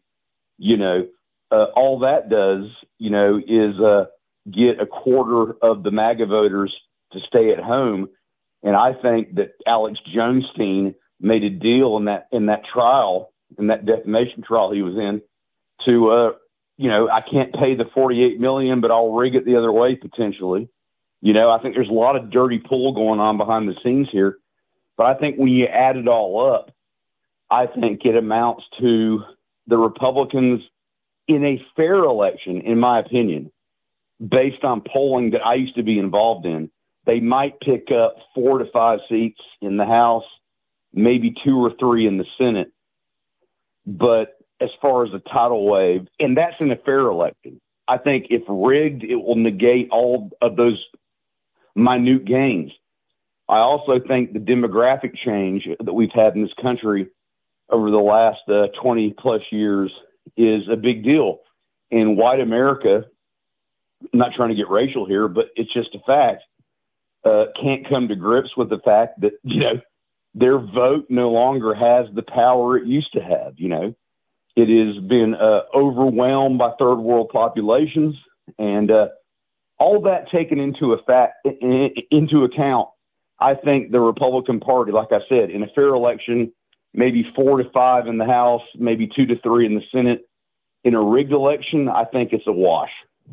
all that does, is get a quarter of the MAGA voters to stay at home. And I think that Alex Jonestein made a deal in that trial, in that defamation trial he was in, to I can't pay the $48 million, but I'll rig it the other way potentially. I think there's a lot of dirty pool going on behind the scenes here. But I think when you add it all up, I think it amounts to the Republicans in a fair election, in my opinion, based on polling that I used to be involved in. They might pick up 4 to 5 seats in the House, maybe 2 or 3 in the Senate. But as far as the tidal wave, and that's in a fair election, I think if rigged, it will negate all of those minute gains. I also think the demographic change that we've had in this country over the last 20 plus years is a big deal. In white America, I'm not trying to get racial here, but it's just a fact, can't come to grips with the fact that, their vote no longer has the power it used to have. It has been overwhelmed by third world populations, and all that taken into account, I think the Republican Party, like I said, in a fair election, maybe 4 to 5 in the House, maybe 2 to 3 in the Senate. In a rigged election, I think it's a wash.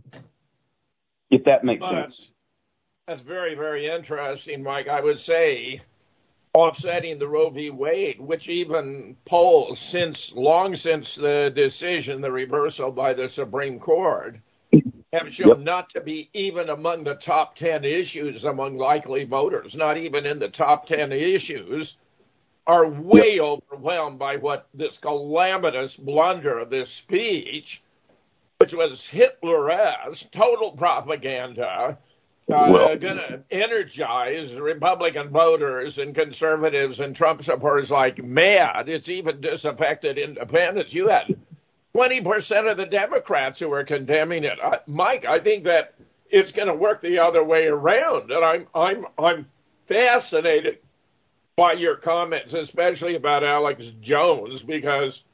If that makes sense. That's very, very interesting, Mike. I would say offsetting the Roe v. Wade, which even polls long since the decision, the reversal by the Supreme Court, have shown not to be even among the top 10 issues among likely voters, not even in the top 10 issues, are way overwhelmed by what this calamitous blunder of this speech, which was Hitler-esque, total propaganda, going to energize Republican voters and conservatives and Trump supporters like mad. It's even disaffected independents. You had 20% of the Democrats who are condemning it. Mike, I think that it's going to work the other way around, and I'm fascinated by your comments, especially about Alex Jones, because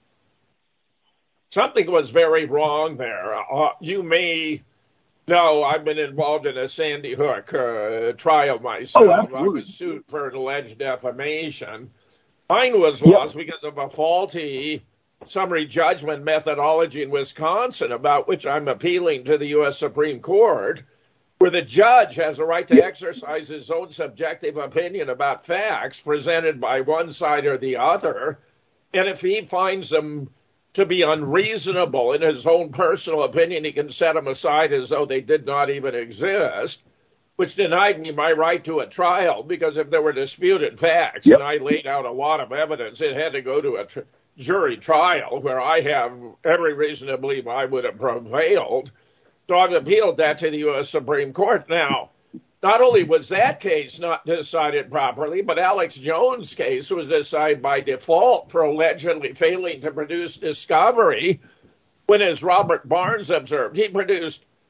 something was very wrong there. You may know I've been involved in a Sandy Hook trial myself. I was sued for alleged defamation. Mine was lost because of a faulty summary judgment methodology in Wisconsin, about which I'm appealing to the U.S. Supreme Court, where the judge has a right to exercise his own subjective opinion about facts presented by one side or the other. And if he finds them to be unreasonable in his own personal opinion, he can set them aside as though they did not even exist, which denied me my right to a trial, because if there were disputed facts and I laid out a lot of evidence, it had to go to a jury trial, where I have every reason to believe I would have prevailed. So I've appealed that to the U.S. Supreme Court. Now, not only was that case not decided properly, but Alex Jones' case was decided by default for allegedly failing to produce discovery, when, as Robert Barnes observed, he produced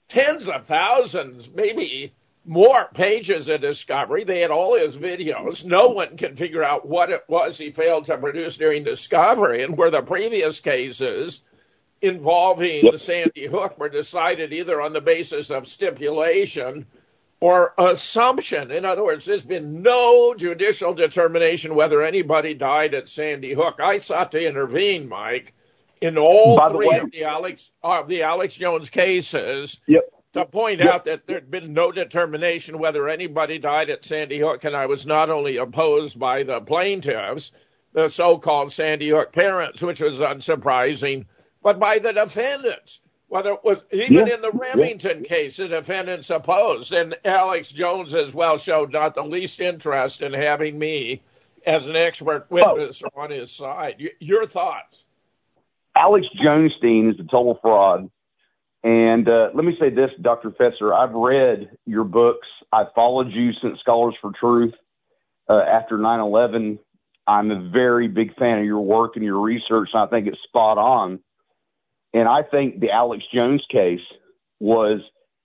tens of thousands, maybe more pages of discovery. They had all his videos. No one can figure out what it was he failed to produce during discovery, and where the previous cases involving Sandy Hook were decided either on the basis of stipulation or assumption. In other words, there's been no judicial determination whether anybody died at Sandy Hook. I sought to intervene, Mike, in all three of the Alex Jones cases to point out that there'd been no determination whether anybody died at Sandy Hook, and I was not only opposed by the plaintiffs, the so-called Sandy Hook parents, which was unsurprising, but by the defendants. Whether it was even in the Remington case, the defendants opposed, and Alex Jones as well showed not the least interest in having me as an expert witness on his side. Your thoughts? Alex Jonestein is a total fraud. And let me say this, Dr. Fetzer, I've read your books. I've followed you since Scholars for Truth after 9/11. I'm a very big fan of your work and your research, and I think it's spot on. And I think the Alex Jones case was,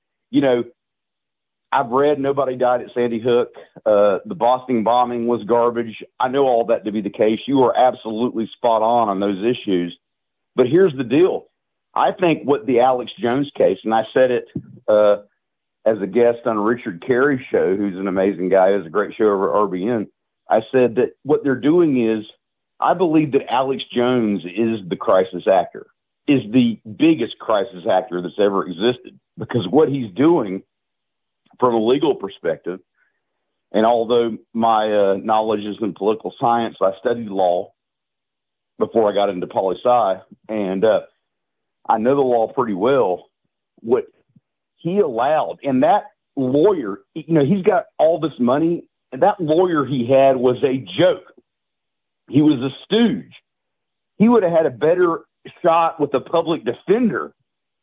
I've read nobody died at Sandy Hook. The Boston bombing was garbage. I know all that to be the case. You are absolutely spot on those issues. But here's the deal. I think what the Alex Jones case, and I said it as a guest on Richard Carey's show, who's an amazing guy, has a great show over at RBN. I said that what they're doing is, I believe that Alex Jones is the crisis actor, is the biggest crisis actor that's ever existed, because what he's doing from a legal perspective, and although my knowledge is in political science, I studied law before I got into poli-sci, and I know the law pretty well. What he allowed, and that lawyer, he's got all this money, and that lawyer he had was a joke. He was a stooge. He would have had a better shot with a public defender,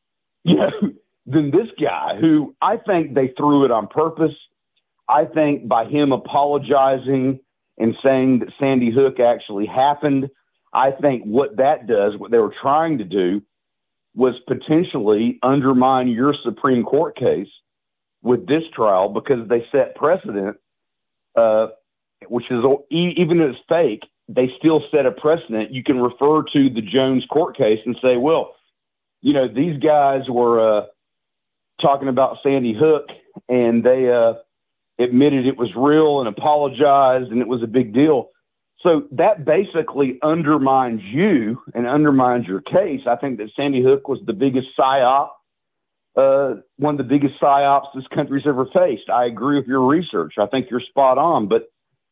than this guy, who I think they threw it on purpose. I think by him apologizing and saying that Sandy Hook actually happened, I think what that does, what they were trying to do, was potentially undermine your Supreme Court case with this trial, because they set precedent, which is, even if it's fake, they still set a precedent. You can refer to the Jones court case and say, well, these guys were talking about Sandy Hook, and they admitted it was real and apologized, and it was a big deal. So that basically undermines you and undermines your case. I think that Sandy Hook was the biggest psyop, one of the biggest psyops this country's ever faced. I agree with your research. I think you're spot on. But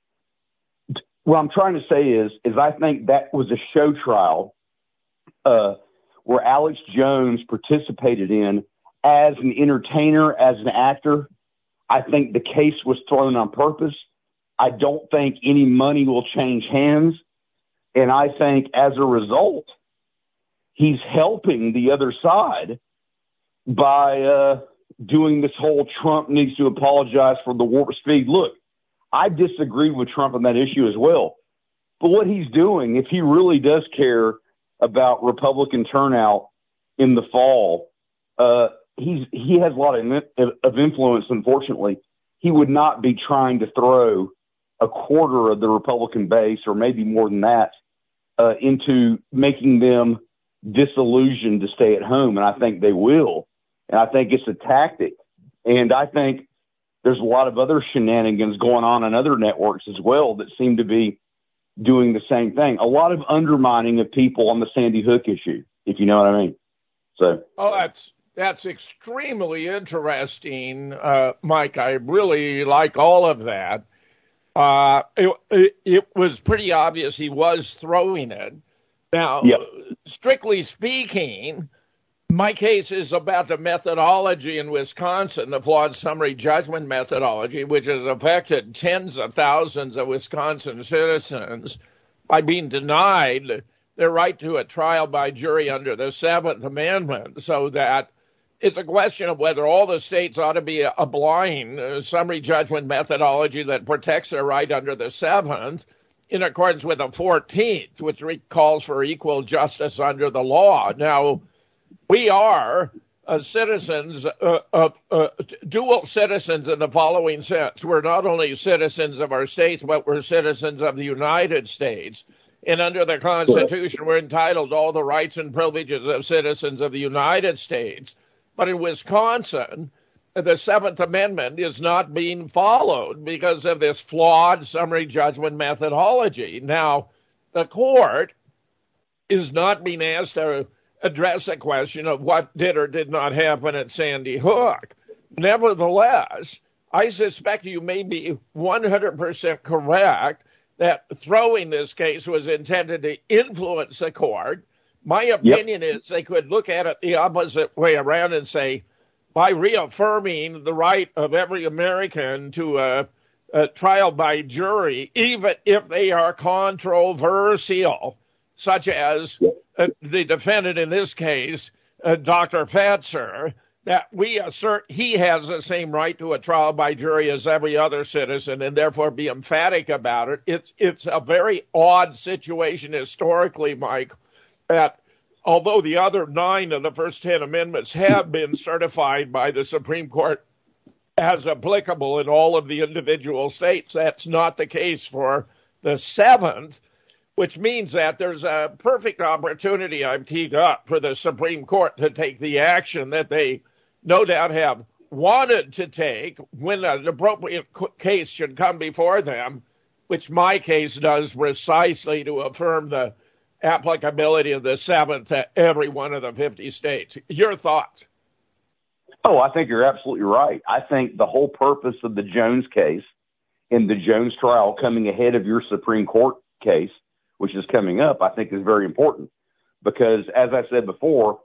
what I'm trying to say is I think that was a show trial where Alex Jones participated in as an entertainer, as an actor. I think the case was thrown on purpose. I don't think any money will change hands. And I think as a result, he's helping the other side by doing this whole Trump needs to apologize for the warp speed. Look, I disagree with Trump on that issue as well. But what he's doing, if he really does care about Republican turnout in the fall, he has a lot of influence, unfortunately. He would not be trying to throw a quarter of the Republican base, or maybe more than that, into making them disillusioned to stay at home. And I think they will. And I think it's a tactic. And I think there's a lot of other shenanigans going on other networks as well that seem to be doing the same thing. A lot of undermining of people on the Sandy Hook issue, if you know what I mean. So, that's extremely interesting, Mike. I really like all of that. It was pretty obvious he was throwing it. Now, strictly speaking, my case is about the methodology in Wisconsin, the flawed summary judgment methodology, which has affected tens of thousands of Wisconsin citizens by being denied their right to a trial by jury under the Seventh Amendment, so that it's a question of whether all the states ought to be applying summary judgment methodology that protects their right under the Seventh in accordance with the 14th, which calls for equal justice under the law. Now, we are citizens, dual citizens in the following sense. We're not only citizens of our states, but we're citizens of the United States. And under the Constitution, we're entitled to all the rights and privileges of citizens of the United States. But in Wisconsin, the Seventh Amendment is not being followed because of this flawed summary judgment methodology. Now, the court is not being asked to address a question of what did or did not happen at Sandy Hook. Nevertheless, I suspect you may be 100% correct that throwing this case was intended to influence the court. My opinion is they could look at it the opposite way around and say, by reaffirming the right of every American to a trial by jury, even if they are controversial, such as the defendant in this case, Dr. Fetzer, that we assert he has the same right to a trial by jury as every other citizen and therefore be emphatic about it. It's a very odd situation historically, Mike, that although the other 9 of the first 10 amendments have been certified by the Supreme Court as applicable in all of the individual states, that's not the case for the 7th, which means that there's a perfect opportunity I've teed up for the Supreme Court to take the action that they no doubt have wanted to take when an appropriate case should come before them, which my case does precisely to affirm the applicability of the 7th to every one of the 50 states. Your thoughts? Oh, I think you're absolutely right. I think the whole purpose of the Jones case and the Jones trial coming ahead of your Supreme Court case, which is coming up, I think is very important because, as I said before,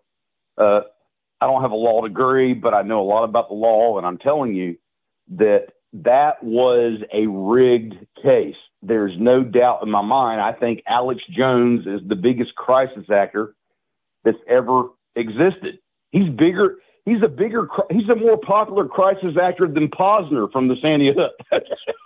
I don't have a law degree, but I know a lot about the law, and I'm telling you that that was a rigged case. There's no doubt in my mind. I think Alex Jones is the biggest crisis actor that's ever existed. He's a more popular crisis actor than Posner from the Sandy Hook.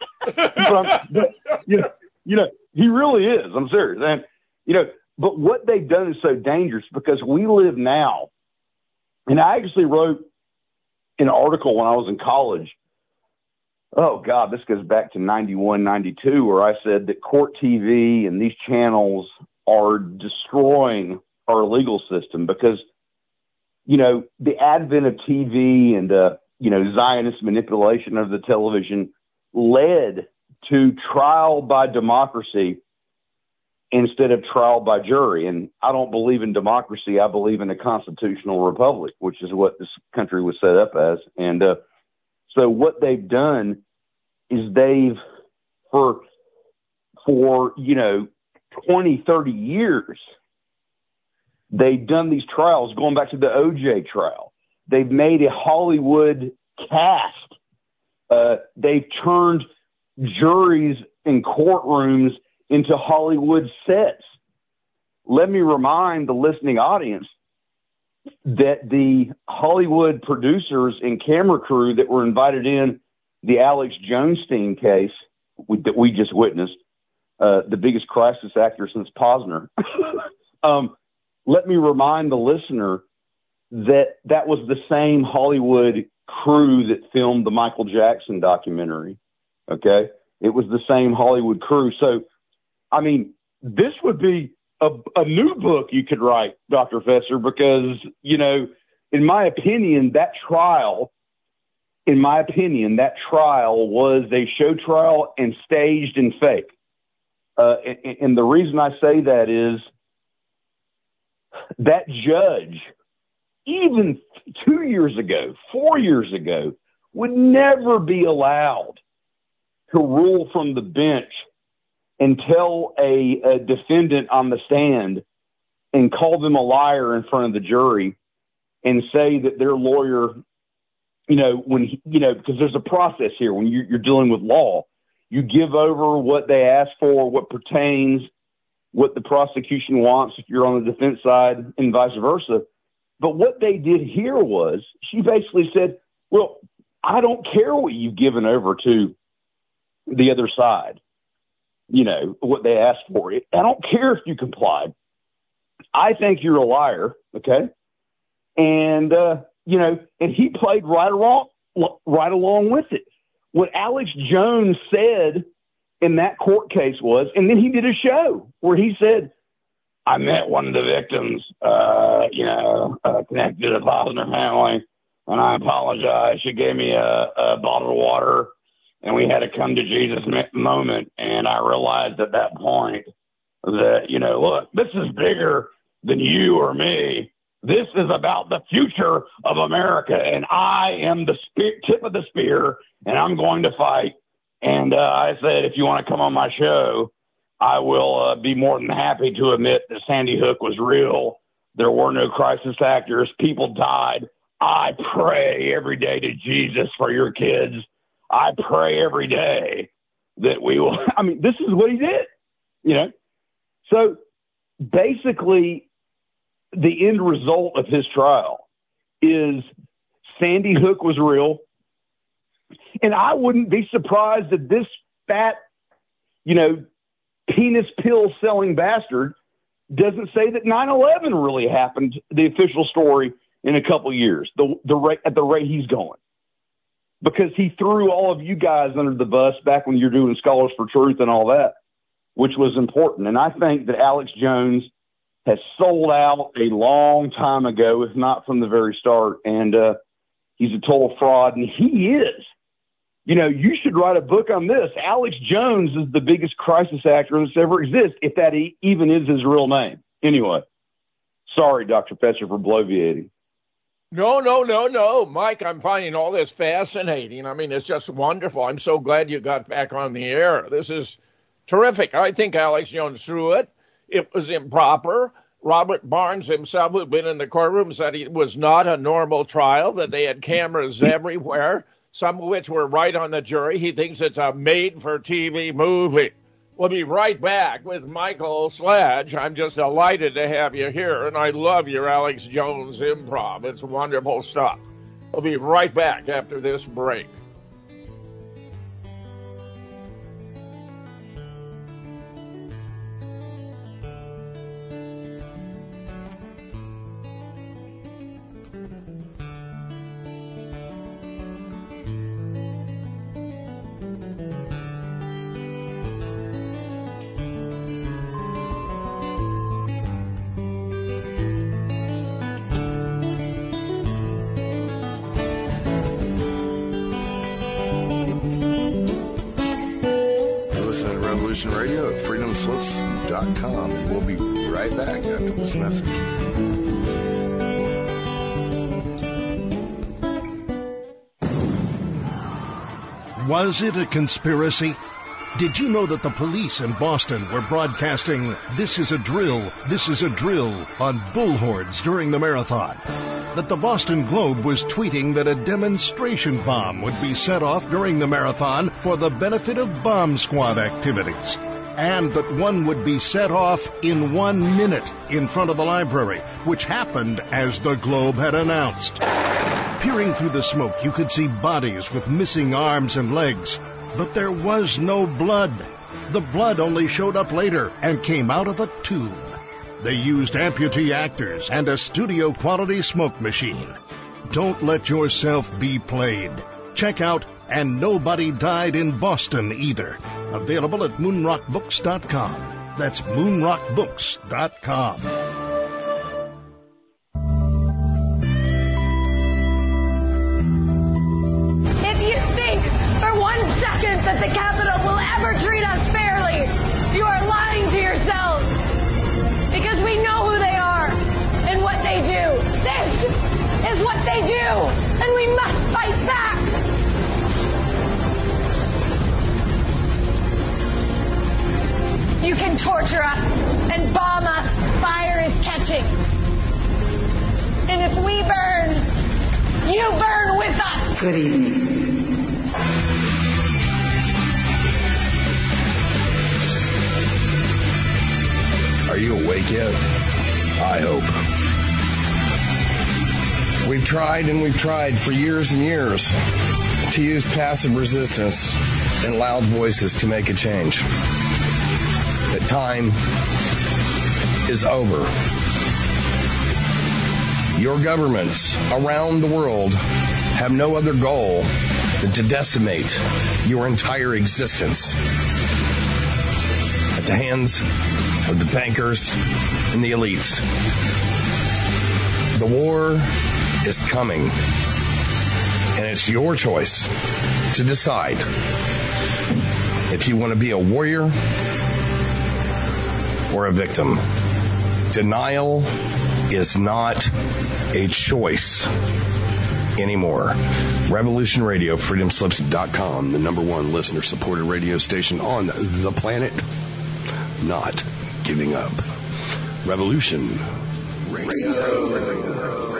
He really is. I'm serious. And, but what they've done is so dangerous because we live now. And I actually wrote an article when I was in college. Oh, God, this goes back to 91, 92, where I said that court TV and these channels are destroying our legal system because, the advent of TV and, Zionist manipulation of the television led to trial by democracy instead of trial by jury. And I don't believe in democracy. I believe in a constitutional republic, which is what this country was set up as. And so what they've done is for 20, 30 years, they've done these trials going back to the OJ trial. They've made a Hollywood cast. They've turned juries in courtrooms into Hollywood sets. Let me remind the listening audience that the Hollywood producers and camera crew that were invited in the Alex Jonesstein case that we just witnessed, the biggest crisis actor since Posner. Let me remind the listener that was the same Hollywood crew that filmed the Michael Jackson documentary. Okay. It was the same Hollywood crew. So, I mean, this would be a new book you could write, Dr. Fetzer, because, in my opinion, that trial was a show trial and staged and fake. And the reason I say that is that judge, even 2 years ago, 4 years ago, would never be allowed to rule from the bench and tell a defendant on the stand and call them a liar in front of the jury and say that their lawyer, because there's a process here when you're dealing with law, you give over what they ask for, what pertains, what the prosecution wants if you're on the defense side and vice versa. But what they did here was she basically said, well, I don't care what you've given over to the other side. What they asked for. I don't care if you complied. I think you're a liar, okay? And you know, and he played right along with it. What Alex Jones said in that court case was, and then he did a show where he said, I met one of the victims, connected to the Posner family, and I apologize. She gave me a bottle of water, and we had a come to Jesus moment. And I realized at that point that, you know, look, this is bigger than you or me. This is about the future of America, and I am the tip of the spear, and I'm going to fight. And I said, if you want to come on my show, I will be more than happy to admit that Sandy Hook was real. There were no crisis actors. People died. I pray every day to Jesus for your kids. I pray every day that we will. I mean, this is what he did, you know. So basically, the end result of his trial is Sandy Hook was real. And I wouldn't be surprised that this fat, you know, penis pill selling bastard doesn't say that 9/11 really happened, the official story, in a couple of years, at the rate he's going. Because he threw all of you guys under the bus back when you're doing Scholars for Truth and all that, which was important. And I think that Alex Jones has sold out a long time ago, if not from the very start. And he's a total fraud, and he is. You know, you should write a book on this. Alex Jones is the biggest crisis actor that's ever exists, if that even is his real name. Anyway, sorry, Dr. Fetzer, for bloviating. No. Mike, I'm finding all this fascinating. I mean, it's just wonderful. I'm so glad you got back on the air. This is terrific. I think Alex Jones threw it. It was improper. Robert Barnes himself, who'd been in the courtroom, said it was not a normal trial, that they had cameras everywhere, some of which were right on the jury. He thinks it's a made-for-TV movie. We'll be right back with Michael Sledge. I'm just delighted to have you here, and I love your Alex Jones improv. It's wonderful stuff. We'll be right back after this break. Radio at freedomslips.com. We'll be right back after this message. Was it a conspiracy? Did you know that the police in Boston were broadcasting "This is a drill, this is a drill" on bullhorns during the marathon? That the Boston Globe was tweeting that a demonstration bomb would be set off during the marathon for the benefit of bomb squad activities? And that one would be set off in 1 minute in front of the library, which happened as the Globe had announced. Peering through the smoke, you could see bodies with missing arms and legs. But there was no blood. The blood only showed up later and came out of a tube. They used amputee actors and a studio-quality smoke machine. Don't let yourself be played. Check out And Nobody Died in Boston Either. Available at moonrockbooks.com. That's moonrockbooks.com. That the Capitol will ever treat us fairly, you are lying to yourselves, because we know who they are and what they do. This is what they do, and we must fight back. You can torture us and bomb us. Fire is catching. And if we burn, you burn with us. Good evening. Are you awake yet? I hope. We've tried and we've tried for years and years to use passive resistance and loud voices to make a change. But time is over. Your governments around the world have no other goal than to decimate your entire existence at the hands of the bankers and the elites. The war is coming, and it's your choice to decide if you want to be a warrior or a victim. Denial is not a choice anymore. Revolution Radio, freedomslips.com, the number one listener-supported radio station on the planet. Not giving up. Revolution Radio.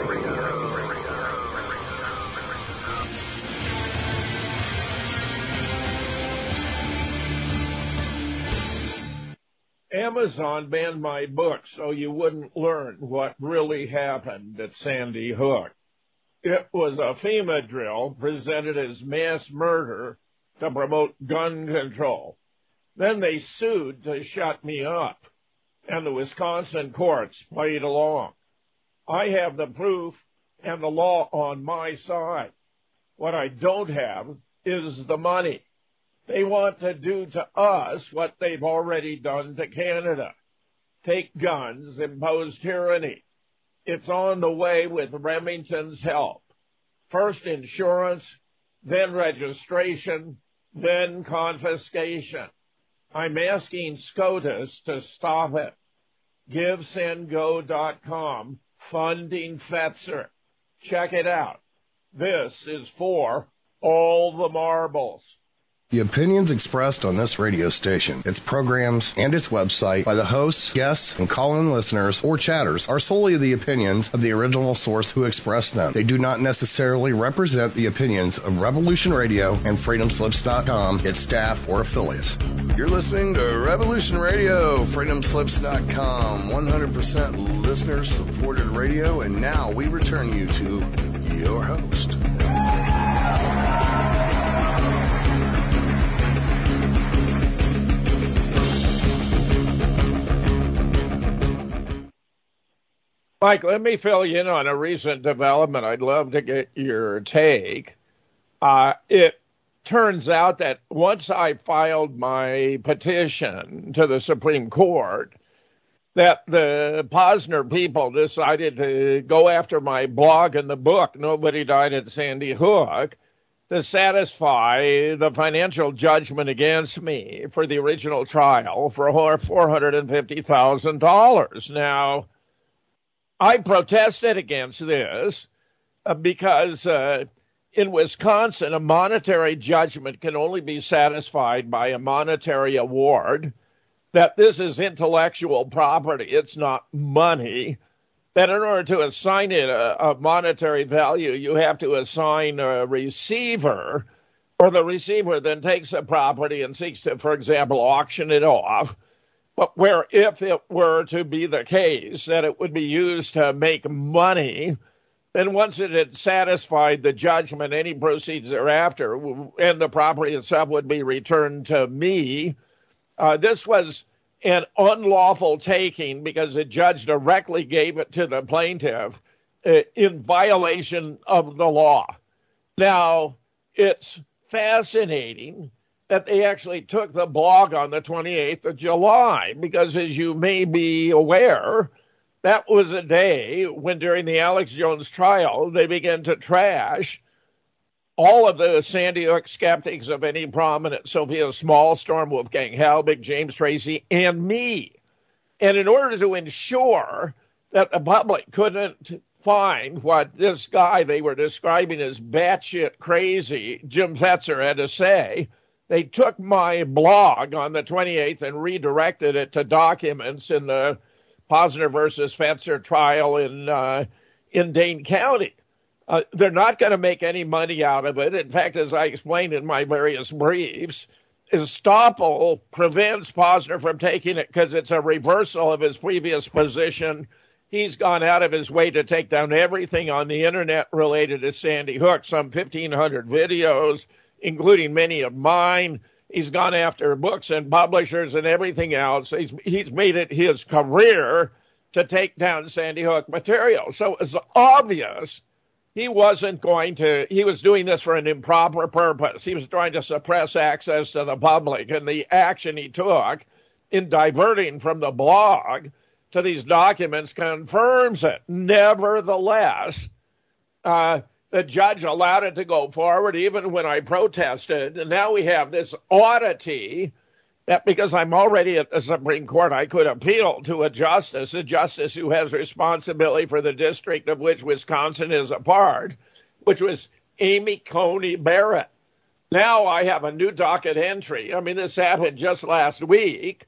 Amazon banned my book so you wouldn't learn what really happened at Sandy Hook. It was a FEMA drill presented as mass murder to promote gun control. Then they sued to shut me up, and the Wisconsin courts played along. I have the proof and the law on my side. What I don't have is the money. They want to do to us what they've already done to Canada. Take guns, impose tyranny. It's on the way with Remington's help. First insurance, then registration, then confiscation. I'm asking SCOTUS to stop it. GiveSendGo.com, funding Fetzer. Check it out. This is for all the marbles. The opinions expressed on this radio station, its programs, and its website by the hosts, guests, and call-in listeners or chatters are solely the opinions of the original source who expressed them. They do not necessarily represent the opinions of Revolution Radio and freedomslips.com, its staff, or affiliates. You're listening to Revolution Radio, freedomslips.com, 100% listener-supported radio, and now we return you to your host. Mike, let me fill you in on a recent development. I'd love to get your take. It turns out that once I filed my petition to the Supreme Court, that the Posner people decided to go after my blog and the book, Nobody Died at Sandy Hook, to satisfy the financial judgment against me for the original trial for $450,000. Now, I protested against this because in Wisconsin, a monetary judgment can only be satisfied by a monetary award, that this is intellectual property, it's not money, that in order to assign it a monetary value, you have to assign a receiver, or the receiver then takes the property and seeks to, for example, auction it off. But where if it were to be the case that it would be used to make money, then once it had satisfied the judgment, any proceeds thereafter and the property itself would be returned to me. This was an unlawful taking because the judge directly gave it to the plaintiff in violation of the law. Now, it's fascinating that they actually took the blog on the 28th of July, because as you may be aware, that was a day when during the Alex Jones trial, they began to trash all of the Sandy Hook skeptics of any prominence, Sophia Small, Storm Wolfgang Halbig, James Tracy, and me. And in order to ensure that the public couldn't find what this guy they were describing as batshit crazy, Jim Fetzer, had to say, they took my blog on the 28th and redirected it to documents in the Posner versus Fetzer trial in Dane County. They're not going to make any money out of it. In fact, as I explained in my various briefs, estoppel prevents Posner from taking it because it's a reversal of his previous position. He's gone out of his way to take down everything on the Internet related to Sandy Hook, some 1,500 videos, including many of mine. He's gone after books and publishers and everything else. He's made it his career to take down Sandy Hook material. So it was obvious he was doing this for an improper purpose. He was trying to suppress access to the public, and the action he took in diverting from the blog to these documents confirms it. Nevertheless, the judge allowed it to go forward even when I protested, and now we have this oddity that because I'm already at the Supreme Court, I could appeal to a justice who has responsibility for the district of which Wisconsin is a part, which was Amy Coney Barrett. Now I have a new docket entry. I mean, this happened just last week.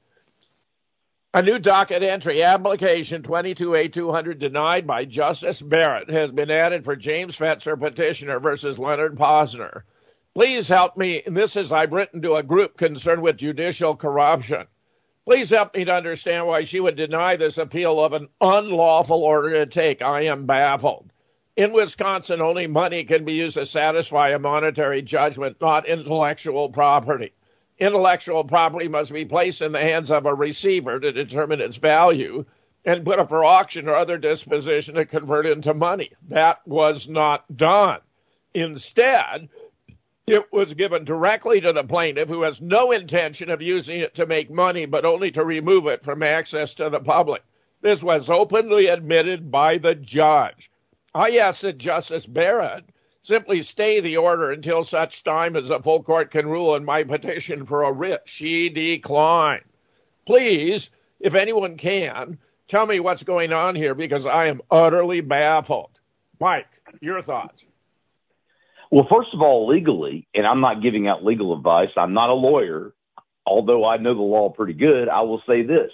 A new docket entry, application 22A200 denied by Justice Barrett, has been added for James Fetzer, petitioner, versus Leonard Posner. Please help me. And this is, I've written to a group concerned with judicial corruption. Please help me to understand why she would deny this appeal of an unlawful order to take. I am baffled. In Wisconsin, only money can be used to satisfy a monetary judgment, not intellectual property. Intellectual property must be placed in the hands of a receiver to determine its value and put up for auction or other disposition to convert into money. That was not done. Instead, it was given directly to the plaintiff, who has no intention of using it to make money, but only to remove it from access to the public. This was openly admitted by the judge. I asked that Justice Barrett simply stay the order until such time as the full court can rule on my petition for a writ. She declined. Please, if anyone can, tell me what's going on here, because I am utterly baffled. Mike, your thoughts? Well, first of all, legally, and I'm not giving out legal advice, I'm not a lawyer, although I know the law pretty good, I will say this.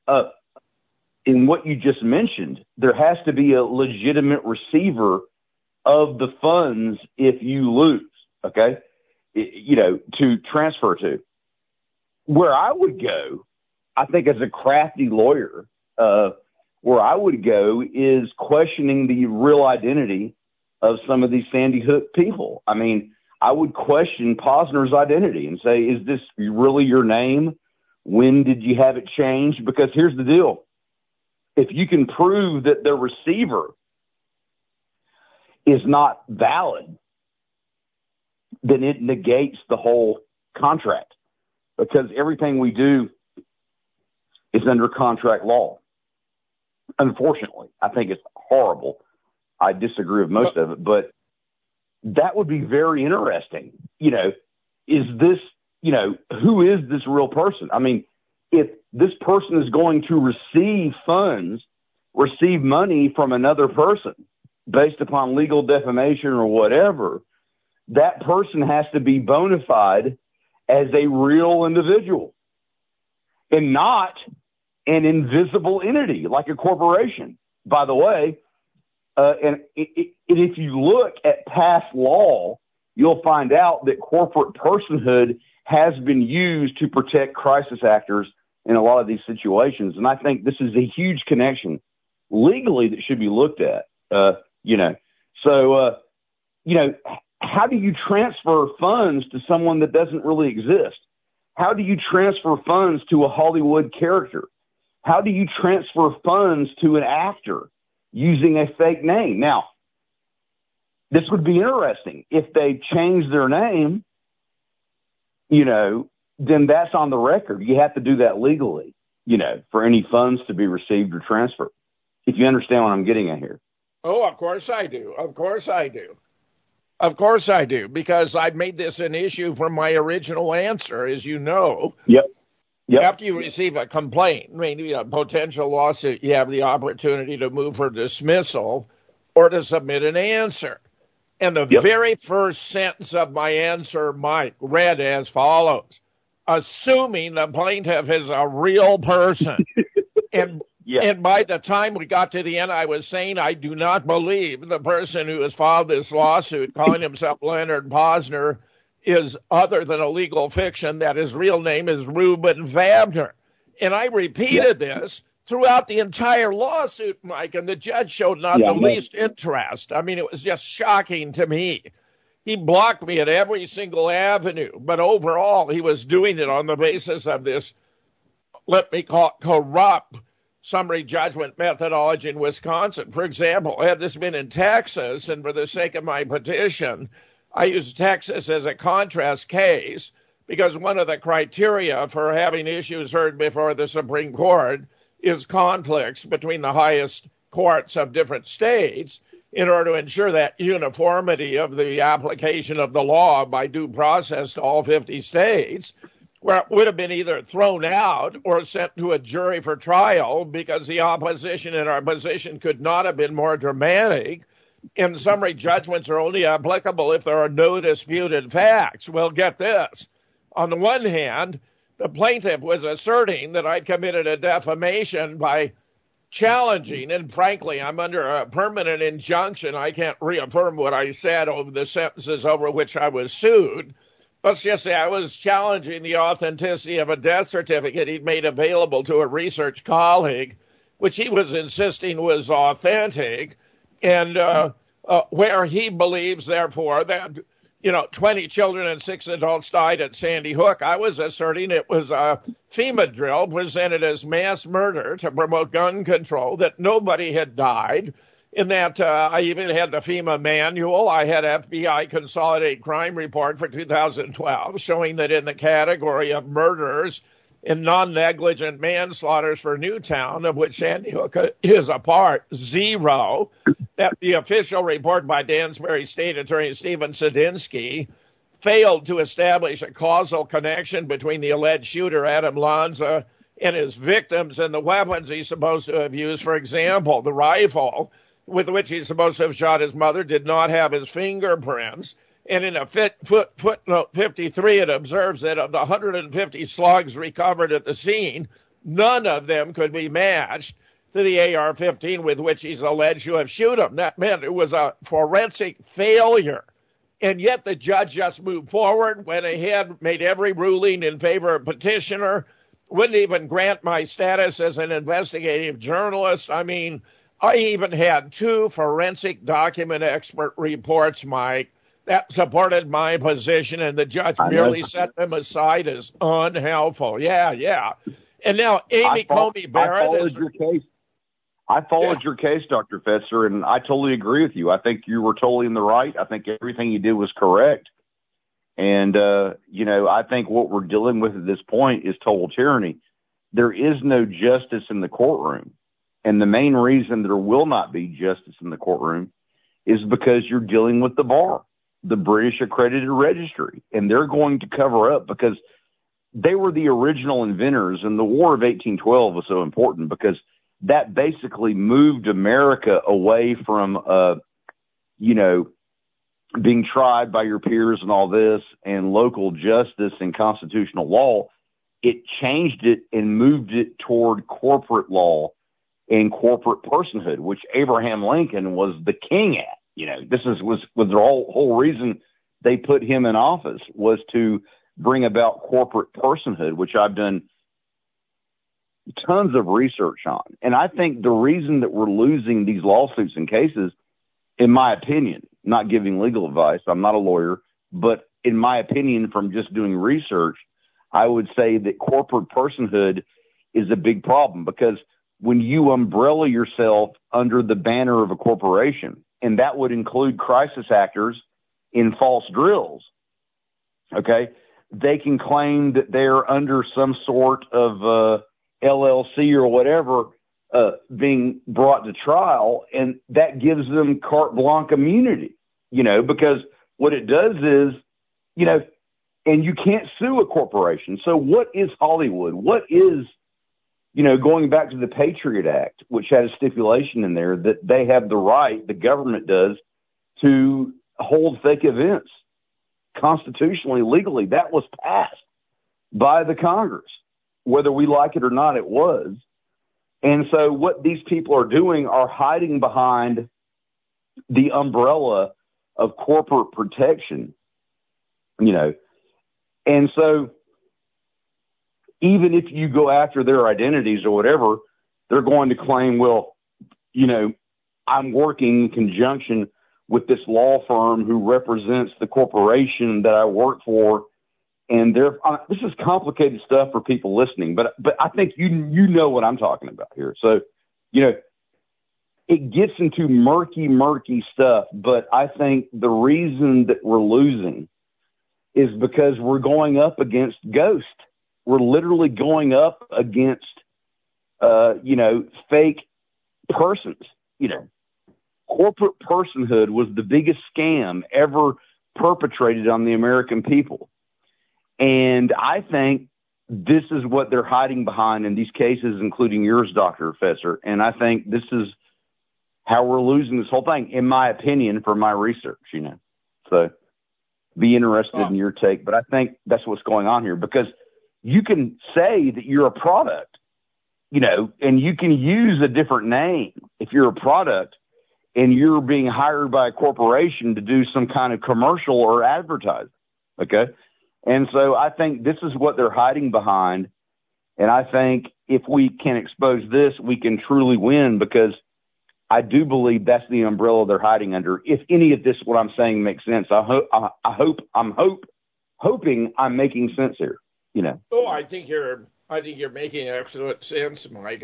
In what you just mentioned, there has to be a legitimate receiver of the funds if you lose, okay, to transfer to. Where I would go, I think as a crafty lawyer, where I would go is questioning the real identity of some of these Sandy Hook people. I mean, I would question Posner's identity and say, is this really your name? When did you have it changed? Because here's the deal. If you can prove that the receiver is not valid, then it negates the whole contract, because everything we do is under contract law. Unfortunately, I think it's horrible. I disagree with most of it, but that would be very interesting. Is this, who is this real person? I mean, if this person is going to receive money from another person based upon legal defamation or whatever, that person has to be bona fide as a real individual and not an invisible entity like a corporation. By the way, and if you look at past law, you'll find out that corporate personhood has been used to protect crisis actors in a lot of these situations. And I think this is a huge connection legally that should be looked at, So, how do you transfer funds to someone that doesn't really exist? How do you transfer funds to a Hollywood character? How do you transfer funds to an actor using a fake name? Now, this would be interesting. If they change their name, then that's on the record. You have to do that legally, for any funds to be received or transferred. If you understand what I'm getting at here. Oh, of course I do. Of course I do. Of course I do, because I made this an issue from my original answer, as you know. Yep. After you receive a complaint, maybe a potential lawsuit, you have the opportunity to move for dismissal or to submit an answer. And the very first sentence of my answer, Mike, read as follows: assuming the plaintiff is a real person. And by the time we got to the end, I was saying I do not believe the person who has filed this lawsuit, calling himself Leonard Posner, is other than a legal fiction, that his real name is Reuben Vabner. And I repeated this throughout the entire lawsuit, Mike, and the judge showed not the least interest. I mean, it was just shocking to me. He blocked me at every single avenue, but overall he was doing it on the basis of this, let me call it, corrupt summary judgment methodology in Wisconsin. For example, had this been in Texas, and for the sake of my petition, I used Texas as a contrast case because one of the criteria for having issues heard before the Supreme Court is conflicts between the highest courts of different states in order to ensure that uniformity of the application of the law by due process to all 50 states, where it would have been either thrown out or sent to a jury for trial because the opposition in our position could not have been more dramatic. And summary judgments are only applicable if there are no disputed facts. Well, get this. On the one hand, the plaintiff was asserting that I'd committed a defamation by challenging, and frankly, I'm under a permanent injunction. I can't reaffirm what I said over the sentences over which I was sued. Let's just say I was challenging the authenticity of a death certificate he'd made available to a research colleague, which he was insisting was authentic, and where he believes, therefore, that 20 children and 6 adults died at Sandy Hook. I was asserting it was a FEMA drill presented as mass murder to promote gun control, that nobody had died, in that I even had the FEMA manual. I had FBI Consolidated Crime Report for 2012 showing that in the category of murders and non-negligent manslaughters for Newtown, of which Sandy Hook is a part, 0, that the official report by Dansbury State Attorney Stephen Sedinsky failed to establish a causal connection between the alleged shooter, Adam Lanza, and his victims and the weapons he's supposed to have used. For example, the rifle with which he's supposed to have shot his mother did not have his fingerprints. And in a footnote 53, it observes that of the 150 slugs recovered at the scene, none of them could be matched to the AR-15 with which he's alleged to have shot him. That meant it was a forensic failure. And yet the judge just moved forward, went ahead, made every ruling in favor of petitioner, wouldn't even grant my status as an investigative journalist. I mean, I even had 2 forensic document expert reports, Mike, that supported my position, and the judge merely set them aside as unhelpful. Yeah. And now Amy Comey Barrett I followed your case, Dr. Fetzer, and I totally agree with you. I think you were totally in the right. I think everything you did was correct. And, I think what we're dealing with at this point is total tyranny. There is no justice in the courtroom. And the main reason there will not be justice in the courtroom is because you're dealing with the bar, the British Accredited Registry, and they're going to cover up because they were the original inventors, and the War of 1812 was so important because that basically moved America away from, being tried by your peers and all this and local justice and constitutional law. It changed it and moved it toward corporate law and corporate personhood, which Abraham Lincoln was the king at. This was the whole reason they put him in office, was to bring about corporate personhood, which I've done tons of research on. And I think the reason that we're losing these lawsuits and cases, in my opinion, not giving legal advice, I'm not a lawyer, but in my opinion, from just doing research, I would say that corporate personhood is a big problem, because when you umbrella yourself under the banner of a corporation, and that would include crisis actors in false drills, okay, they can claim that they're under some sort of LLC or whatever being brought to trial, and that gives them carte blanche immunity, because what it does is, and you can't sue a corporation. So what is Hollywood? What is, going back to the Patriot Act, which had a stipulation in there that they have the right, the government does, to hold fake events constitutionally, legally. That was passed by the Congress. Whether we like it or not, it was. And so what these people are doing are hiding behind the umbrella of corporate protection, And so even if you go after their identities or whatever, they're going to claim, well, I'm working in conjunction with this law firm who represents the corporation that I work for, And this is complicated stuff for people listening, but I think you know what I'm talking about here. So, it gets into murky stuff, but I think the reason that we're losing is because we're going up against ghosts. We're literally going up against, fake persons. Corporate personhood was the biggest scam ever perpetrated on the American people. And I think this is what they're hiding behind in these cases, including yours, Dr. Fesser. And I think this is how we're losing this whole thing, in my opinion, from my research, So be interested in your take. But I think that's what's going on here, because you can say that you're a product, and you can use a different name if you're a product and you're being hired by a corporation to do some kind of commercial or advertising. Okay. And so I think this is what they're hiding behind. And I think if we can expose this, we can truly win, because I do believe that's the umbrella they're hiding under. If any of this, what I'm saying, makes sense, I'm hoping I'm making sense here. Oh, I think you're making excellent sense, Mike.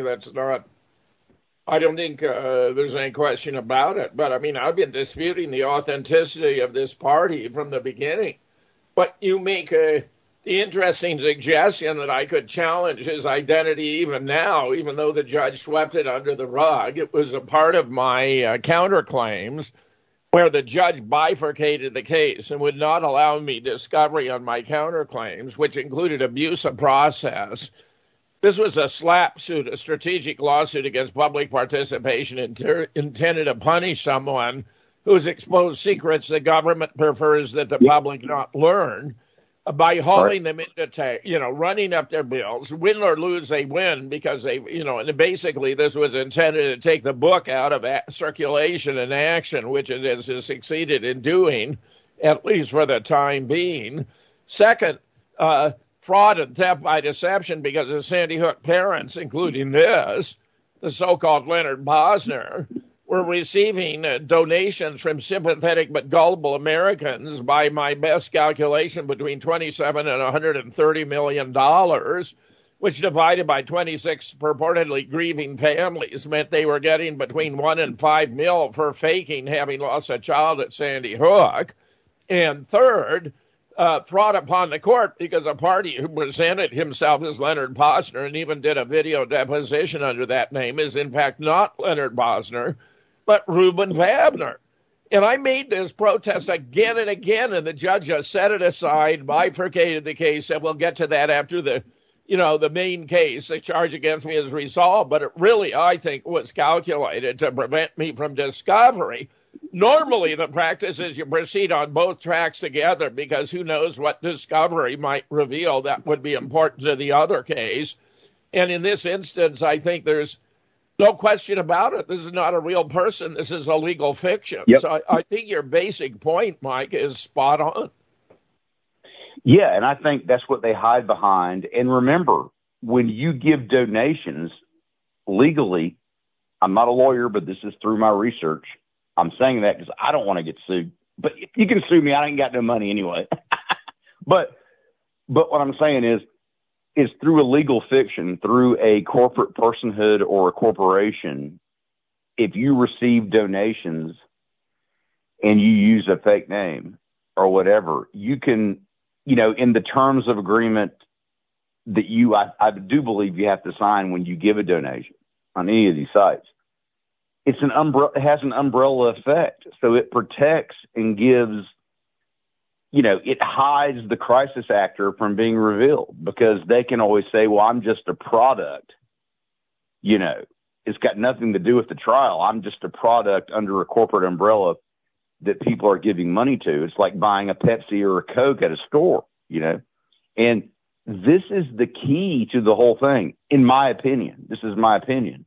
I don't think there's any question about it. But I mean, I've been disputing the authenticity of this party from the beginning. But you make the interesting suggestion that I could challenge his identity even now, even though the judge swept it under the rug. It was a part of my counterclaims, where the judge bifurcated the case and would not allow me discovery on my counterclaims, which included abuse of process. This was a SLAPP suit, a strategic lawsuit against public participation intended to punish someone who's exposed secrets the government prefers that the public not learn, by hauling them into, running up their bills. Win or lose, they win, because and basically this was intended to take the book out of circulation and action, which it has succeeded in doing, at least for the time being. Second, fraud and theft by deception, because the Sandy Hook parents, including the so-called Leonard Bosner, were receiving donations from sympathetic but gullible Americans, by my best calculation, between $27 and $130 million, which divided by 26 purportedly grieving families meant they were getting between $1 and $5 million for faking having lost a child at Sandy Hook. And third, fraud upon the court, because a party who presented himself as Leonard Bosner and even did a video deposition under that name is in fact not Leonard Bosner, but Reuben Vabner. And I made this protest again and again, and the judge just set it aside, bifurcated the case, said we'll get to that after the main case, the charge against me is resolved. But it really, I think, was calculated to prevent me from discovery. Normally, the practice is you proceed on both tracks together, because who knows what discovery might reveal that would be important to the other case. And in this instance, I think there's no question about it. This is not a real person. This is a legal fiction. Yep. So I think your basic point, Mike, is spot on. Yeah, and I think that's what they hide behind. And remember, when you give donations legally, I'm not a lawyer, but this is through my research. I'm saying that because I don't want to get sued. But if you can sue me, I ain't got no money anyway. But what I'm saying is through a legal fiction, through a corporate personhood or a corporation, if you receive donations and you use a fake name or whatever, you can, in the terms of agreement that I do believe you have to sign when you give a donation on any of these sites, it has an umbrella effect. So it protects and gives, it hides the crisis actor from being revealed, because they can always say, well, I'm just a product. It's got nothing to do with the trial. I'm just a product under a corporate umbrella that people are giving money to. It's like buying a Pepsi or a Coke at a store, and this is the key to the whole thing, in my opinion. This is my opinion.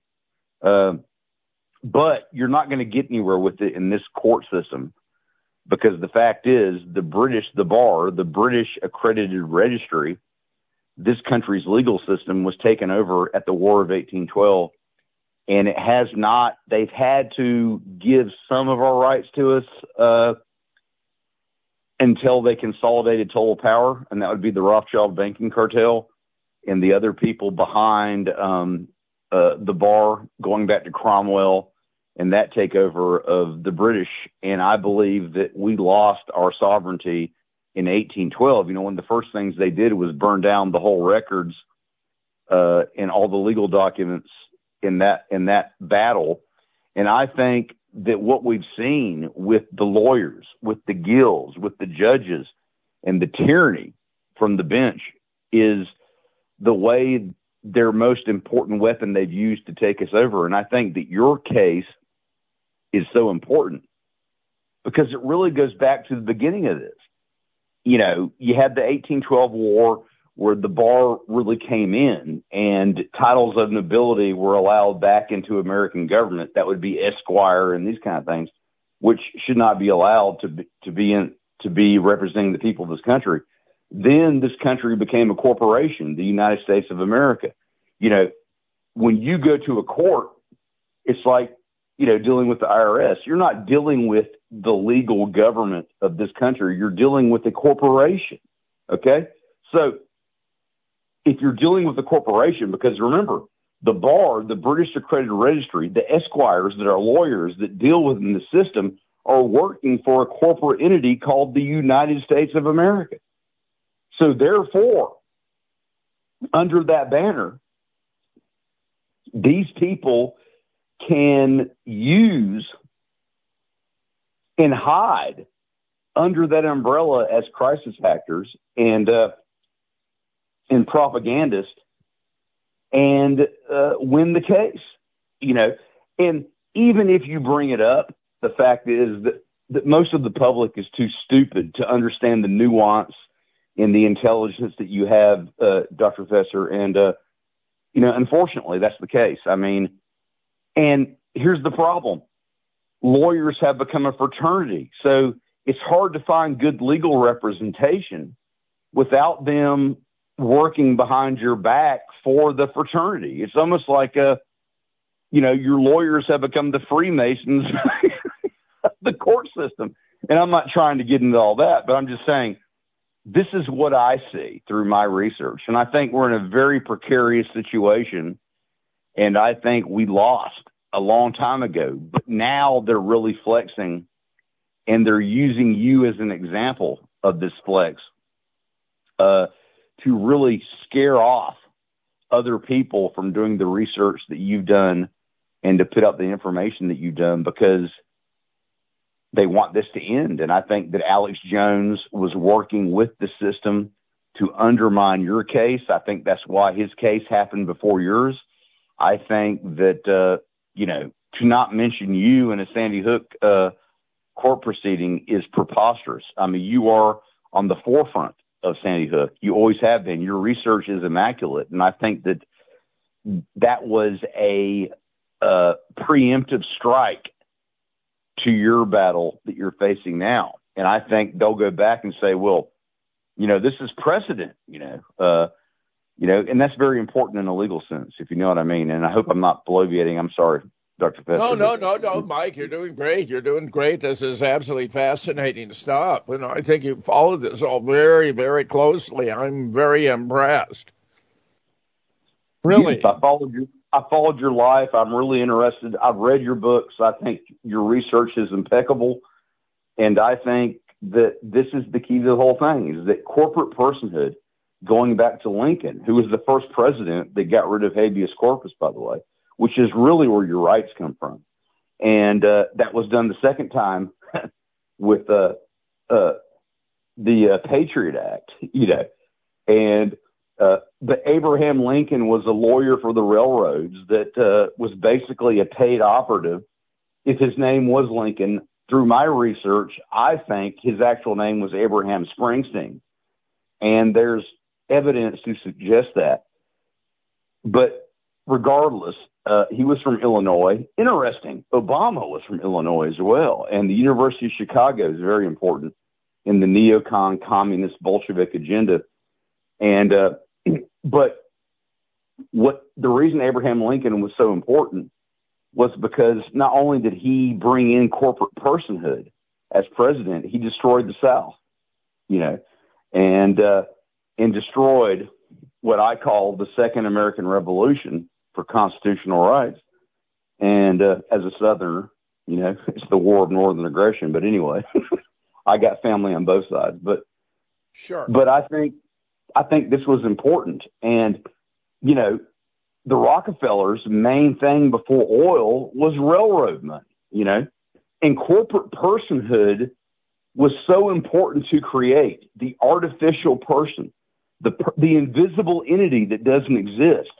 But you're not going to get anywhere with it in this court system, because the fact is the British accredited registry, this country's legal system was taken over at the War of 1812, and they've had to give some of our rights to us until they consolidated total power, and that would be the Rothschild banking cartel and the other people behind the bar, going back to Cromwell and that takeover of the British. And I believe that we lost our sovereignty in 1812. You know, one of the first things they did was burn down the whole records and all the legal documents in that battle. And I think that what we've seen with the lawyers, with the guilds, with the judges, and the tyranny from the bench is the way their most important weapon they've used to take us over. And I think that your case is so important because it really goes back to the beginning of this. You know, you had the 1812 war where the bar really came in and titles of nobility were allowed back into American government. That would be esquire and these kind of things, which should not be allowed to be representing the people of this country. Then this country became a corporation, the United States of America. You know, when you go to a court, it's like, you know, dealing with the IRS. You're not dealing with the legal government of this country. You're dealing with a corporation. Okay. So if you're dealing with a corporation, because remember, the bar, the British Accredited Registry, the esquires that are lawyers that deal within the system are working for a corporate entity called the United States of America. So therefore, under that banner, these people can use and hide under that umbrella as crisis actors and propagandists and win the case, you know. And even if you bring it up, the fact is that most of the public is too stupid to understand the nuance and the intelligence that you have, Dr. Professor. And, you know, unfortunately, that's the case. I mean, and here's the problem. Lawyers have become a fraternity. So it's hard to find good legal representation without them working behind your back for the fraternity. It's almost like, you know, your lawyers have become the Freemasons of the court system. And I'm not trying to get into all that, but I'm just saying this is what I see through my research. And I think we're in a very precarious situation. And I think we lost a long time ago, but now they're really flexing and they're using you as an example of this flex, to really scare off other people from doing the research that you've done and to put out the information that you've done because they want this to end. And I think that Alex Jones was working with the system to undermine your case. I think that's why his case happened before yours. I think that, you know, to not mention you in a Sandy Hook court proceeding is preposterous. I mean, you are on the forefront of Sandy Hook. You always have been. Your research is immaculate. And I think that that was a preemptive strike to your battle that you're facing now. And I think they'll go back and say, well, you know, this is precedent, you know, and that's very important in a legal sense, if you know what I mean. And I hope I'm not bloviating. I'm sorry, Dr. Professor. No, Mike, you're doing great. You're doing great. This is absolutely fascinating stuff. And I think you followed this all very, very closely. I'm very impressed. Really? Yes, I followed your life. I'm really interested. I've read your books. I think your research is impeccable. And I think that this is the key to the whole thing, is that corporate personhood, going back to Lincoln, who was the first president that got rid of habeas corpus, by the way, which is really where your rights come from. And that was done the second time with the Patriot Act, you know. And but Abraham Lincoln was a lawyer for the railroads that was basically a paid operative. If his name was Lincoln, through my research, I think his actual name was Abraham Springsteen. And there's evidence to suggest that. But regardless, he was from Illinois. Interesting, Obama was from Illinois as well. And the University of Chicago is very important in the neocon communist Bolshevik agenda. And but what the reason Abraham Lincoln was so important was because not only did he bring in corporate personhood as president, he destroyed the South. and destroyed what I call the Second American Revolution for constitutional rights. And as a Southerner, it's the War of Northern Aggression. But anyway, I got family on both sides. But sure. But I think this was important. And, the Rockefellers' main thing before oil was railroad money, and corporate personhood was so important to create the artificial person, the invisible entity that doesn't exist,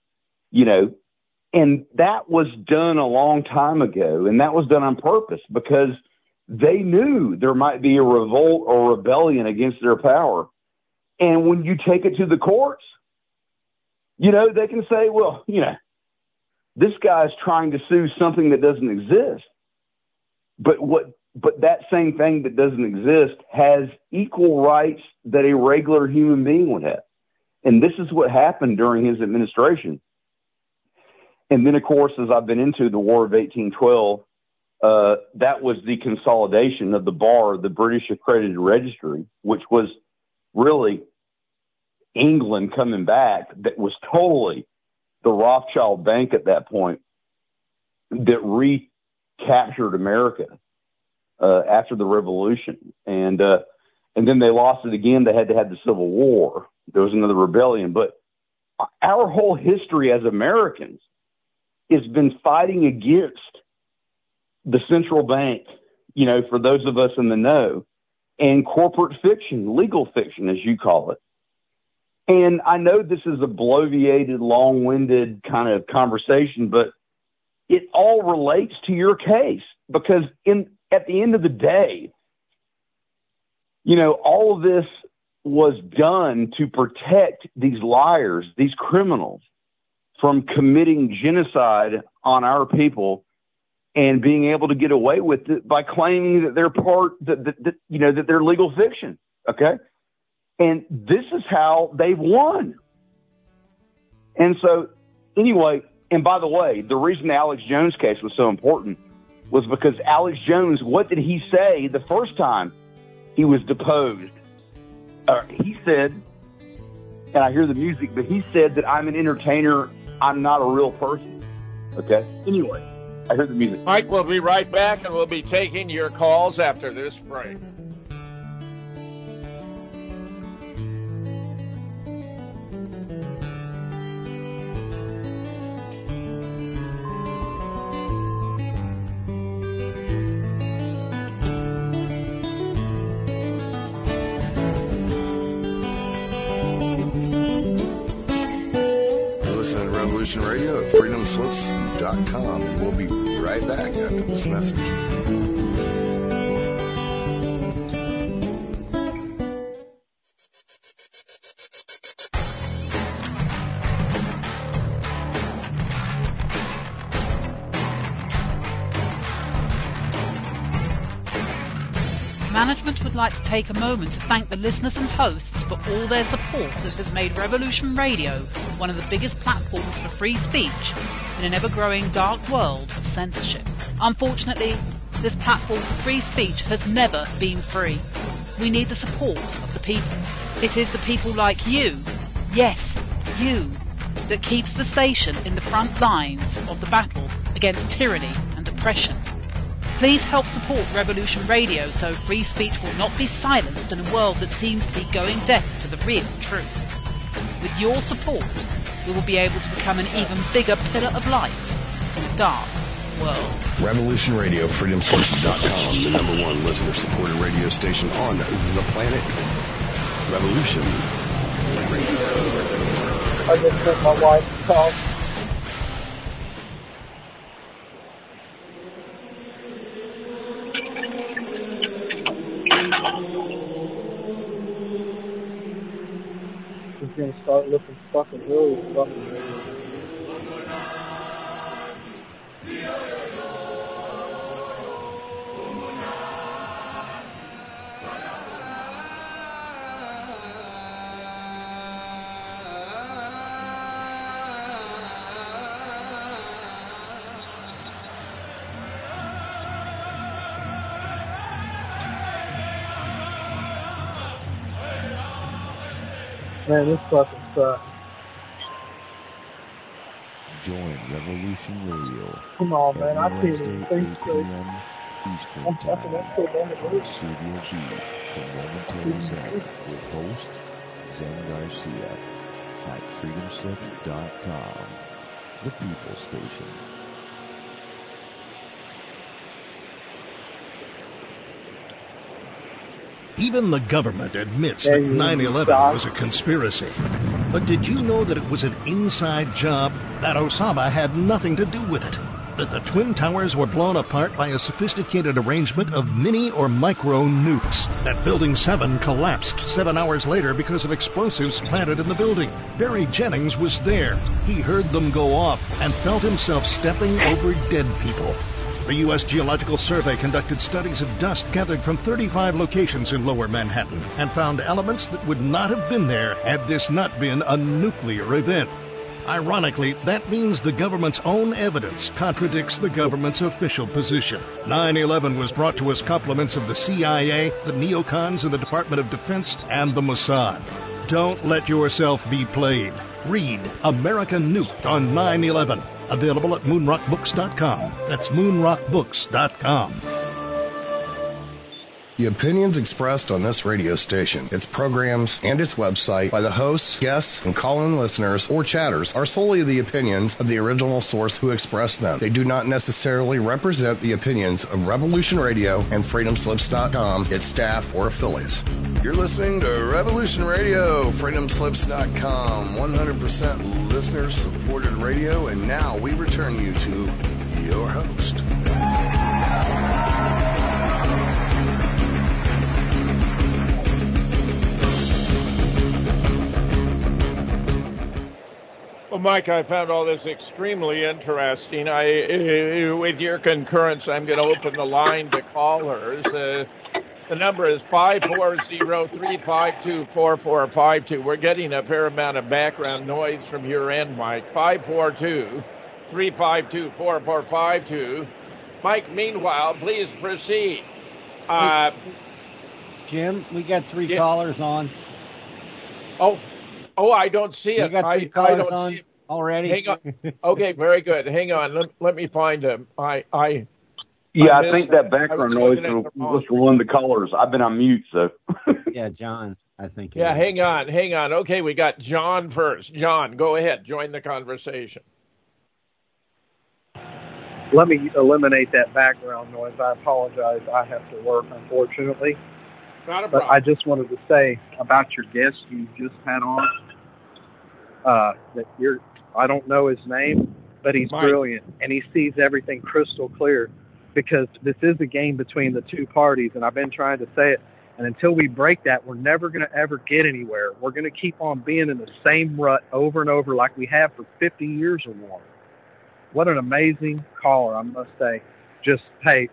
and that was done a long time ago. And that was done on purpose because they knew there might be a revolt or rebellion against their power. And when you take it to the courts, they can say, well, this guy's trying to sue something that doesn't exist. But that same thing that doesn't exist has equal rights that a regular human being would have. And this is what happened during his administration. And then, of course, as I've been into the War of 1812, that was the consolidation of the bar, the British Accredited Registry, which was really England coming back. That was totally the Rothschild Bank at that point that recaptured America after the Revolution. And then they lost it again. They had to have the Civil War. There was another rebellion. But our whole history as Americans has been fighting against the central bank, for those of us in the know, and corporate fiction, legal fiction, as you call it. And I know this is a bloviated, long-winded kind of conversation, but it all relates to your case because at the end of the day, all of this was done to protect these liars, these criminals, from committing genocide on our people and being able to get away with it by claiming that they're that they're legal fiction. Okay. And this is how they've won. And so anyway, and by the way, the reason the Alex Jones case was so important was because Alex Jones, what did he say the first time he was deposed? He said, and I hear the music, but he said that I'm an entertainer. I'm not a real person. Okay. Anyway, I heard the music. Mike, we'll be right back, and we'll be taking your calls after this break. Radio at freedomslips.com, and we'll be right back after this message. Management would like to take a moment to thank the listeners and hosts for all their support that has made Revolution Radio one of the biggest platforms for free speech in an ever-growing dark world of censorship. Unfortunately, this platform for free speech has never been free. We need the support of the people. It is the people like you, yes, you, that keeps the station in the front lines of the battle against tyranny and oppression. Please help support Revolution Radio so free speech will not be silenced in a world that seems to be going deaf to the real truth. With your support, we will be able to become an even bigger pillar of light in a dark world. Revolution Radio, freedomslips.com, the #1 listener-supported radio station on the planet. Revolution Radio. I just took my wife's call. He's gonna start looking fucking really fucking weird. Man, this fucking sucks. Join Revolution Radio. Come on, man. I every can't even Wednesday, 8 think straight. p.m. Eastern I'm fucking Time up so damn on late. Studio B for Momentary Zen with host Zen Garcia at freedomslips.com, the People Station. Even the government admits that 9/11 was a conspiracy. But did you know that it was an inside job? That Osama had nothing to do with it? That the Twin Towers were blown apart by a sophisticated arrangement of mini or micro nukes? That Building 7 collapsed 7 hours later because of explosives planted in the building? Barry Jennings was there. He heard them go off and felt himself stepping over dead people. The U.S. Geological Survey conducted studies of dust gathered from 35 locations in Lower Manhattan and found elements that would not have been there had this not been a nuclear event. Ironically, that means the government's own evidence contradicts the government's official position. 9/11 was brought to us compliments of the CIA, the neocons in the Department of Defense, and the Mossad. Don't let yourself be played. Read America Nuked on 9/11. Available at moonrockbooks.com. That's moonrockbooks.com. The opinions expressed on this radio station, its programs, and its website by the hosts, guests, and call-in listeners or chatters are solely the opinions of the original source who expressed them. They do not necessarily represent the opinions of Revolution Radio and freedomslips.com, its staff, or affiliates. You're listening to Revolution Radio, freedomslips.com, 100% listener-supported radio, and now we return you to your host. Well, Mike, I found all this extremely interesting. With your concurrence, I'm going to open the line to callers. The number is 540-352-4452. We're getting a fair amount of background noise from your end, Mike. 542-352-4452. Mike, meanwhile, please proceed. Jim, we got three callers on. Oh, I don't see it. You got three callers on already? Hang on. Okay, very good. Hang on. Let me find him. I think that background noise was one of the callers. I've been on mute, so. Yeah, John, I think. Yeah, hang on. Okay, we got John first. John, go ahead. Join the conversation. Let me eliminate that background noise. I apologize. I have to work, unfortunately. Not a problem. But I just wanted to say about your guest you just had on, that I don't know his name, but he's brilliant, and he sees everything crystal clear, because this is a game between the two parties, and I've been trying to say it, and until we break that, we're never going to ever get anywhere. We're going to keep on being in the same rut over and over like we have for 50 years or more. What an amazing caller, I must say. Just, hey,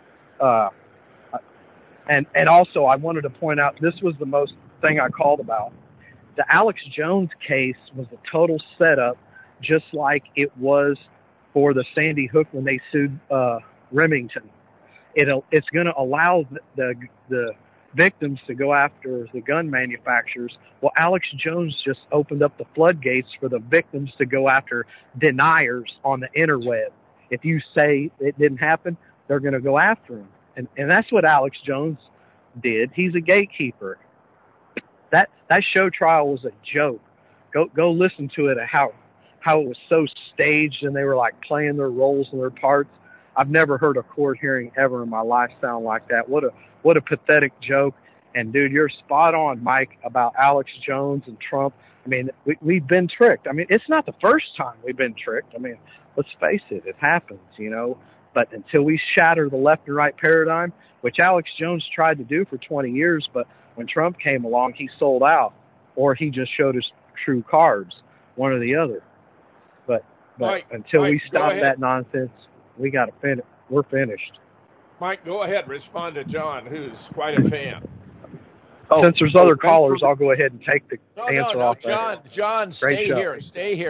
and also I wanted to point out, this was the most thing I called about. The Alex Jones case was a total setup, just like it was for the Sandy Hook when they sued Remington. It's going to allow the victims to go after the gun manufacturers. Well, Alex Jones just opened up the floodgates for the victims to go after deniers on the interweb. If you say it didn't happen, they're going to go after him. And that's what Alex Jones did. He's a gatekeeper. That show trial was a joke. Go listen to it, how it was so staged and they were like playing their roles and their parts. I've never heard a court hearing ever in my life sound like that. What a pathetic joke. And dude, you're spot on, Mike, about Alex Jones and Trump. I mean, we've been tricked. I mean, it's not the first time we've been tricked. I mean, let's face it, it happens, you know. But until we shatter the left and right paradigm, which Alex Jones tried to do for 20 years, but when Trump came along, he sold out, or he just showed us true cards, one or the other. But until we stop that nonsense, we got to finish. We're finished. Mike, go ahead. Respond to John, who's quite a fan. Since there's other callers, I'll go ahead and take the answer off. John, stay here.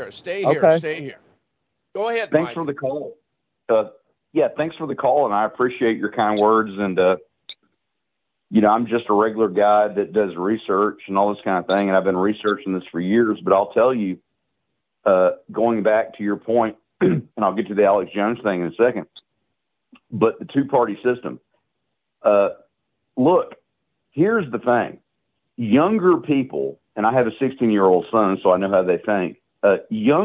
Go ahead, Thanks Mike. for the call. Thanks for the call, and I appreciate your kind words. And I'm just a regular guy that does research and all this kind of thing, and I've been researching this for years. But I'll tell you, going back to your point, and I'll get to the Alex Jones thing in a second, but the two-party system. Look, here's the thing. Younger people, and I have a 16-year-old son, so I know how they think, the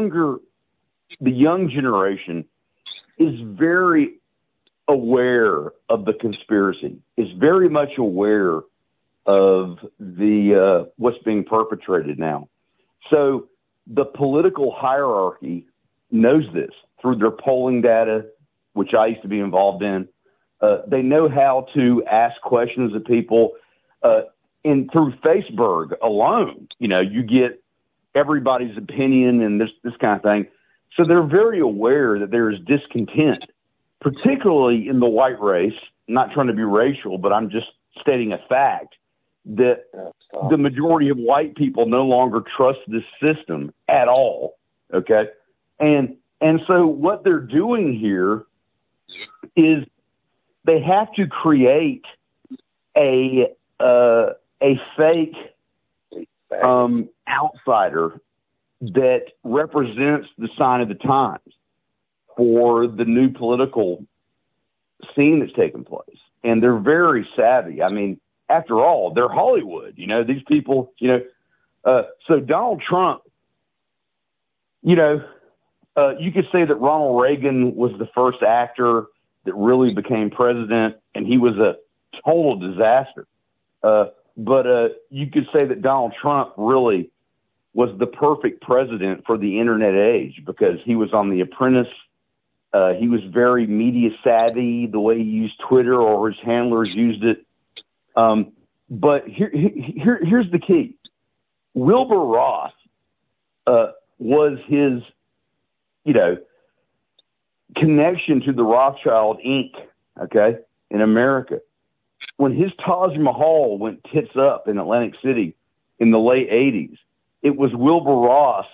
young generation is very aware of the conspiracy, is very much aware of the what's being perpetrated now. So the political hierarchy knows this through their polling data, which I used to be involved in. They know how to ask questions of people. And through Facebook alone, you get everybody's opinion and this kind of thing. So they're very aware that there is discontent, particularly in the white race. I'm not trying to be racial, but I'm just stating a fact that the majority of white people no longer trust this system at all. Okay. And so what they're doing here is they have to create a fake outsider that represents the sign of the times for the new political scene that's taking place. And they're very savvy. I mean, after all, they're Hollywood, these people, so Donald Trump, you could say that Ronald Reagan was the first actor that really became president, and he was a total disaster. But you could say that Donald Trump really was the perfect president for the internet age because he was on The Apprentice. He was very media savvy, the way he used Twitter or his handlers used it. But here's the key. Wilbur Ross was his, connection to the Rothschild Inc., okay, in America. When his Taj Mahal went tits up in Atlantic City in the late 80s, it was Wilbur Ross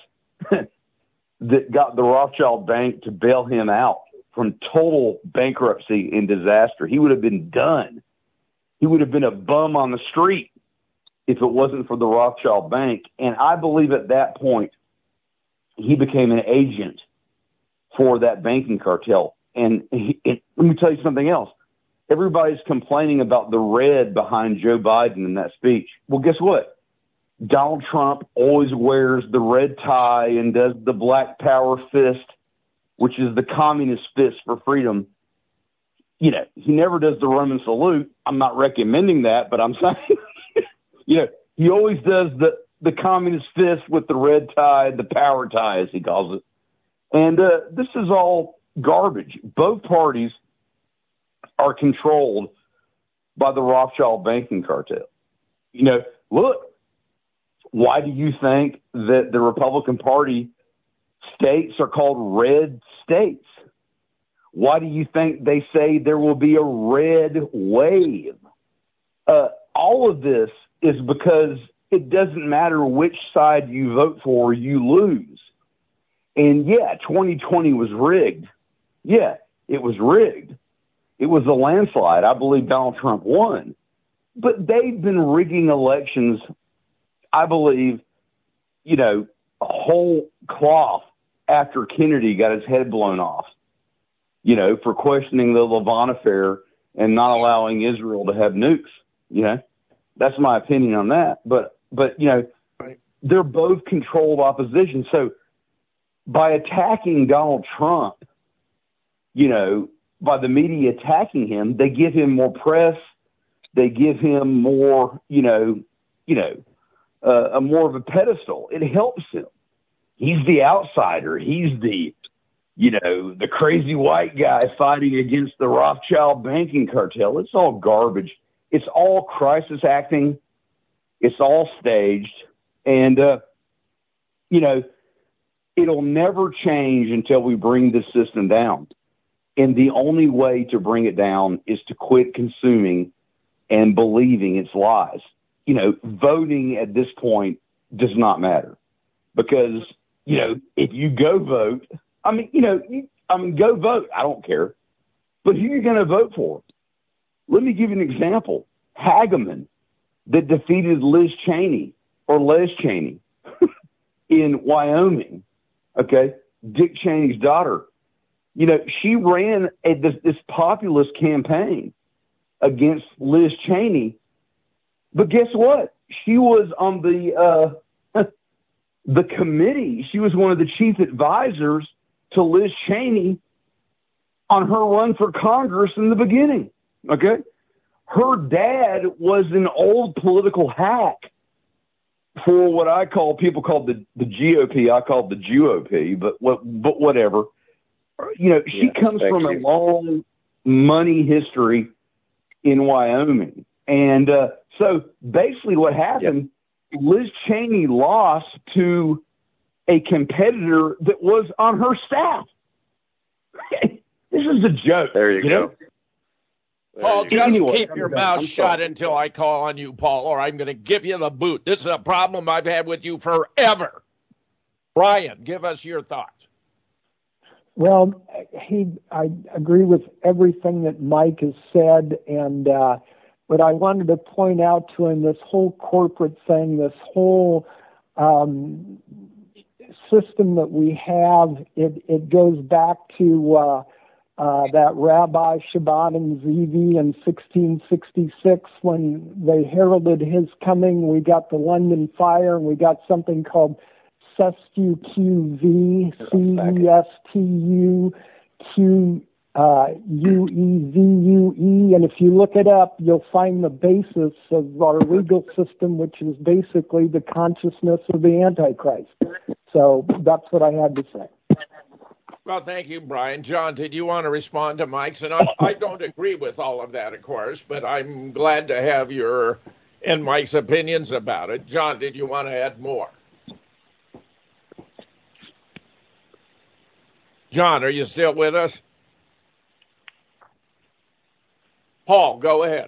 that got the Rothschild Bank to bail him out from total bankruptcy and disaster. He would have been done. He would have been a bum on the street if it wasn't for the Rothschild Bank. And I believe at that point, he became an agent for that banking cartel. And let me tell you something else. Everybody's complaining about the red behind Joe Biden in that speech. Well, guess what? Donald Trump always wears the red tie and does the black power fist, which is the communist fist for freedom. He never does the Roman salute. I'm not recommending that, but I'm saying, he always does the communist fist with the red tie, the power tie, as he calls it. And this is all garbage. Both parties are controlled by the Rothschild banking cartel. Look, why do you think that the Republican Party states are called red states? Why do you think they say there will be a red wave? All of this is because it doesn't matter which side you vote for, you lose. And 2020 was rigged. Yeah, it was rigged. It was a landslide. I believe Donald Trump won. But they've been rigging elections, I believe, a whole cloth after Kennedy got his head blown off, for questioning the Levant affair and not allowing Israel to have nukes. That's my opinion on that. But they're both controlled opposition. So by attacking Donald Trump, by the media attacking him, they give him more press. They give him more, more of a pedestal. It helps him. He's the outsider. He's the, the crazy white guy fighting against the Rothschild banking cartel. It's all garbage. It's all crisis acting. It's all staged. And, it'll never change until we bring this system down. And the only way to bring it down is to quit consuming and believing its lies. Voting at this point does not matter because, if you go vote, go vote. I don't care. But who are you going to vote for? Let me give you an example. Hageman that defeated Liz Cheney in Wyoming. Okay. Dick Cheney's daughter. You know, she ran this populist campaign against Liz Cheney. But guess what? She was on the committee. She was one of the chief advisors to Liz Cheney on her run for Congress in the beginning. Okay. Her dad was an old political hack for what I call, people call the GOP. I call it the GOP, but whatever. You know, she comes from a long money history in Wyoming. And so basically what happened, Liz Cheney lost to a competitor that was on her staff. This is a joke. There you go. Know? Paul, just keep your mouth shut until I call on you, Paul, or I'm going to give you the boot. This is a problem I've had with you forever. Brian, give us your thoughts. Well, I agree with everything that Mike has said, and but I wanted to point out to him this whole corporate thing, this whole system that we have. It goes back to that Rabbi Shabbat Zevi in 1666 when they heralded his coming. We got the London Fire, and we got something called CESTUQV, CESTUQUEVUE, and if you look it up, you'll find the basis of our legal system, which is basically the consciousness of the Antichrist. So that's what I had to say. Well, thank you, Brian. John, did you want to respond to Mike's? And I don't agree with all of that, of course, but I'm glad to have your and Mike's opinions about it. John, did you want to add more? John, are you still with us? Paul, go ahead.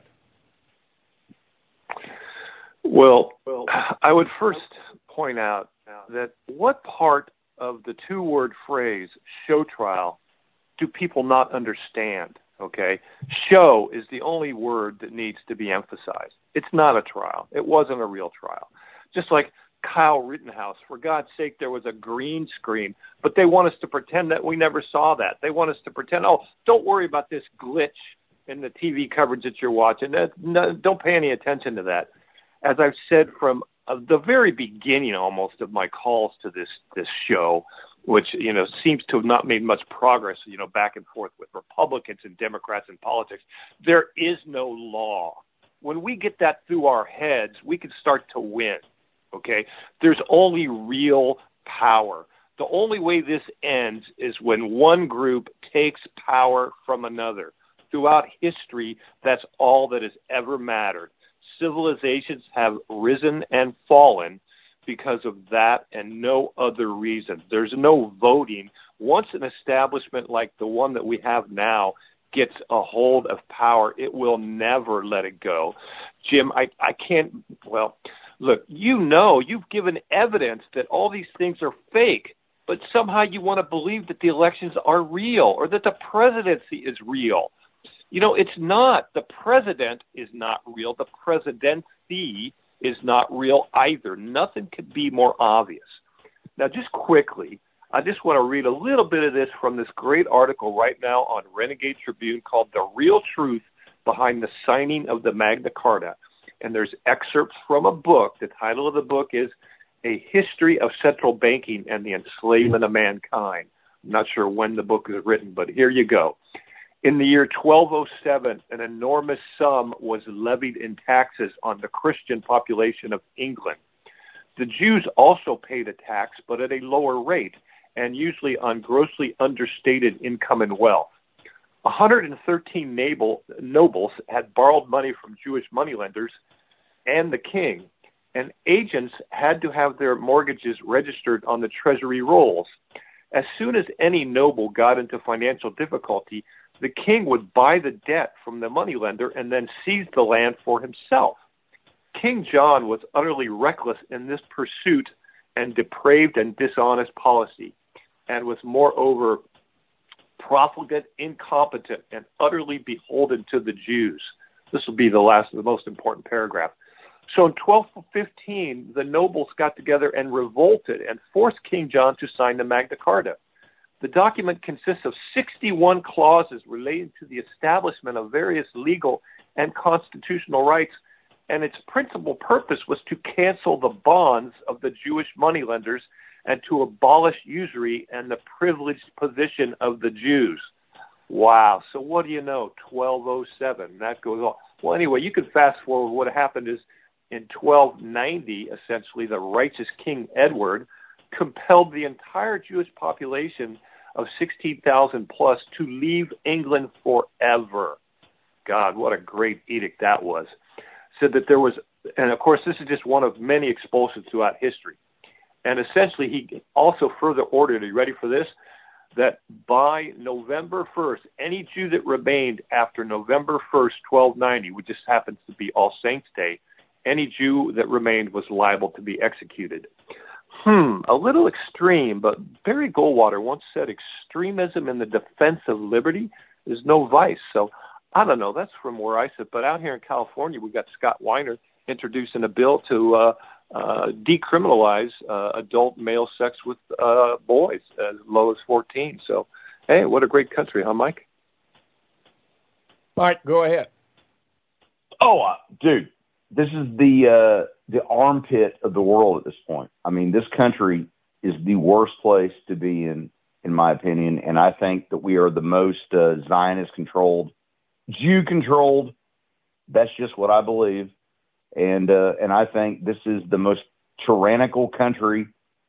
Well, I would first point out that what part of the two-word phrase, show trial, do people not understand, okay? Show is the only word that needs to be emphasized. It's not a trial. It wasn't a real trial. Just like Kyle Rittenhouse, for God's sake, there was a green screen, but they want us to pretend that we never saw that. They want us to pretend, oh, don't worry about this glitch in the TV coverage that you're watching. Don't pay any attention to that. As I've said from the very beginning almost of my calls to this show, which, you know, seems to have not made much progress, you know, back and forth with Republicans and Democrats in politics, there is no law. When we get that through our heads, we can start to win, okay? There's only real power. The only way this ends is when one group takes power from another. Throughout history, that's all that has ever mattered. Civilizations have risen and fallen because of that and no other reason. There's no voting. Once an establishment like the one that we have now gets a hold of power, it will never let it go. Jim, I can't, well, look, you know, you've given evidence that all these things are fake, but somehow you want to believe that the elections are real or that the presidency is real. You know, it's not. The president is not real. The presidency is not real either. Nothing could be more obvious. Now, just quickly, I just want to read a little bit of this from this great article right now on Renegade Tribune called The Real Truth Behind the Signing of the Magna Carta. And there's excerpts from a book. The title of the book is A History of Central Banking and the Enslavement of Mankind. I'm not sure when the book was written, but here you go. In the year 1207, an enormous sum was levied in taxes on the Christian population of England. The Jews also paid a tax, but at a lower rate, and usually on grossly understated income and wealth. 113 nobles had borrowed money from Jewish moneylenders and the king, and agents had to have their mortgages registered on the treasury rolls. As soon as any noble got into financial difficulty, the king would buy the debt from the moneylender and then seize the land for himself. King John was utterly reckless in this pursuit and depraved and dishonest policy, and was moreover profligate, incompetent, and utterly beholden to the Jews. This will be the most important paragraph. So in 1215, the nobles got together and revolted and forced King John to sign the Magna Carta. The document consists of 61 clauses relating to the establishment of various legal and constitutional rights, and its principal purpose was to cancel the bonds of the Jewish moneylenders and to abolish usury and the privileged position of the Jews. Wow. So what do you know? 1207. That goes on. Well, anyway, you could fast forward. What happened is in 1290, essentially, the righteous King Edward compelled the entire Jewish population of 16,000 plus to leave England forever. God, what a great edict that was. Said that there was, and of course, this is just one of many expulsions throughout history. And essentially, he also further ordered, are you ready for this? That by November 1st, any Jew that remained after November 1st, 1290, which just happens to be All Saints' Day, any Jew that remained was liable to be executed. A little extreme, but Barry Goldwater once said extremism in the defense of liberty is no vice. So I don't know, that's from where I sit. But out here in California, we've got Scott Weiner introducing a bill to decriminalize adult male sex with boys as low as 14. So, hey, what a great country, huh, Mike? Mike, go ahead. Oh, dude, this is the armpit of the world at this point. I mean, this country is the worst place to be in my opinion, and I think that we are the most Zionist-controlled, Jew-controlled. That's just what I believe. And I think this is the most tyrannical country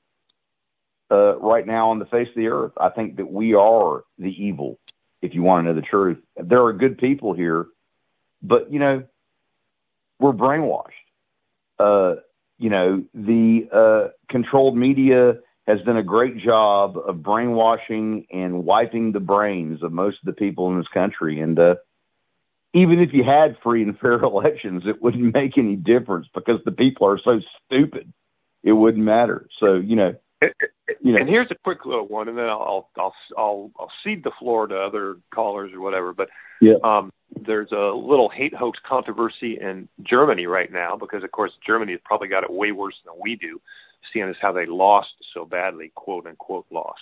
right now on the face of the earth. I think that we are the evil, if you want to know the truth. There are good people here, but, you know, we're brainwashed. The controlled media has done a great job of brainwashing and wiping the brains of most of the people in this country. And even if you had free and fair elections, it wouldn't make any difference because the people are so stupid. It wouldn't matter. So, And here's a quick little one, and then I'll cede the floor to other callers or whatever. But there's a little hate hoax controversy in Germany right now because, of course, Germany has probably got it way worse than we do, seeing as how they lost so badly, quote unquote, lost.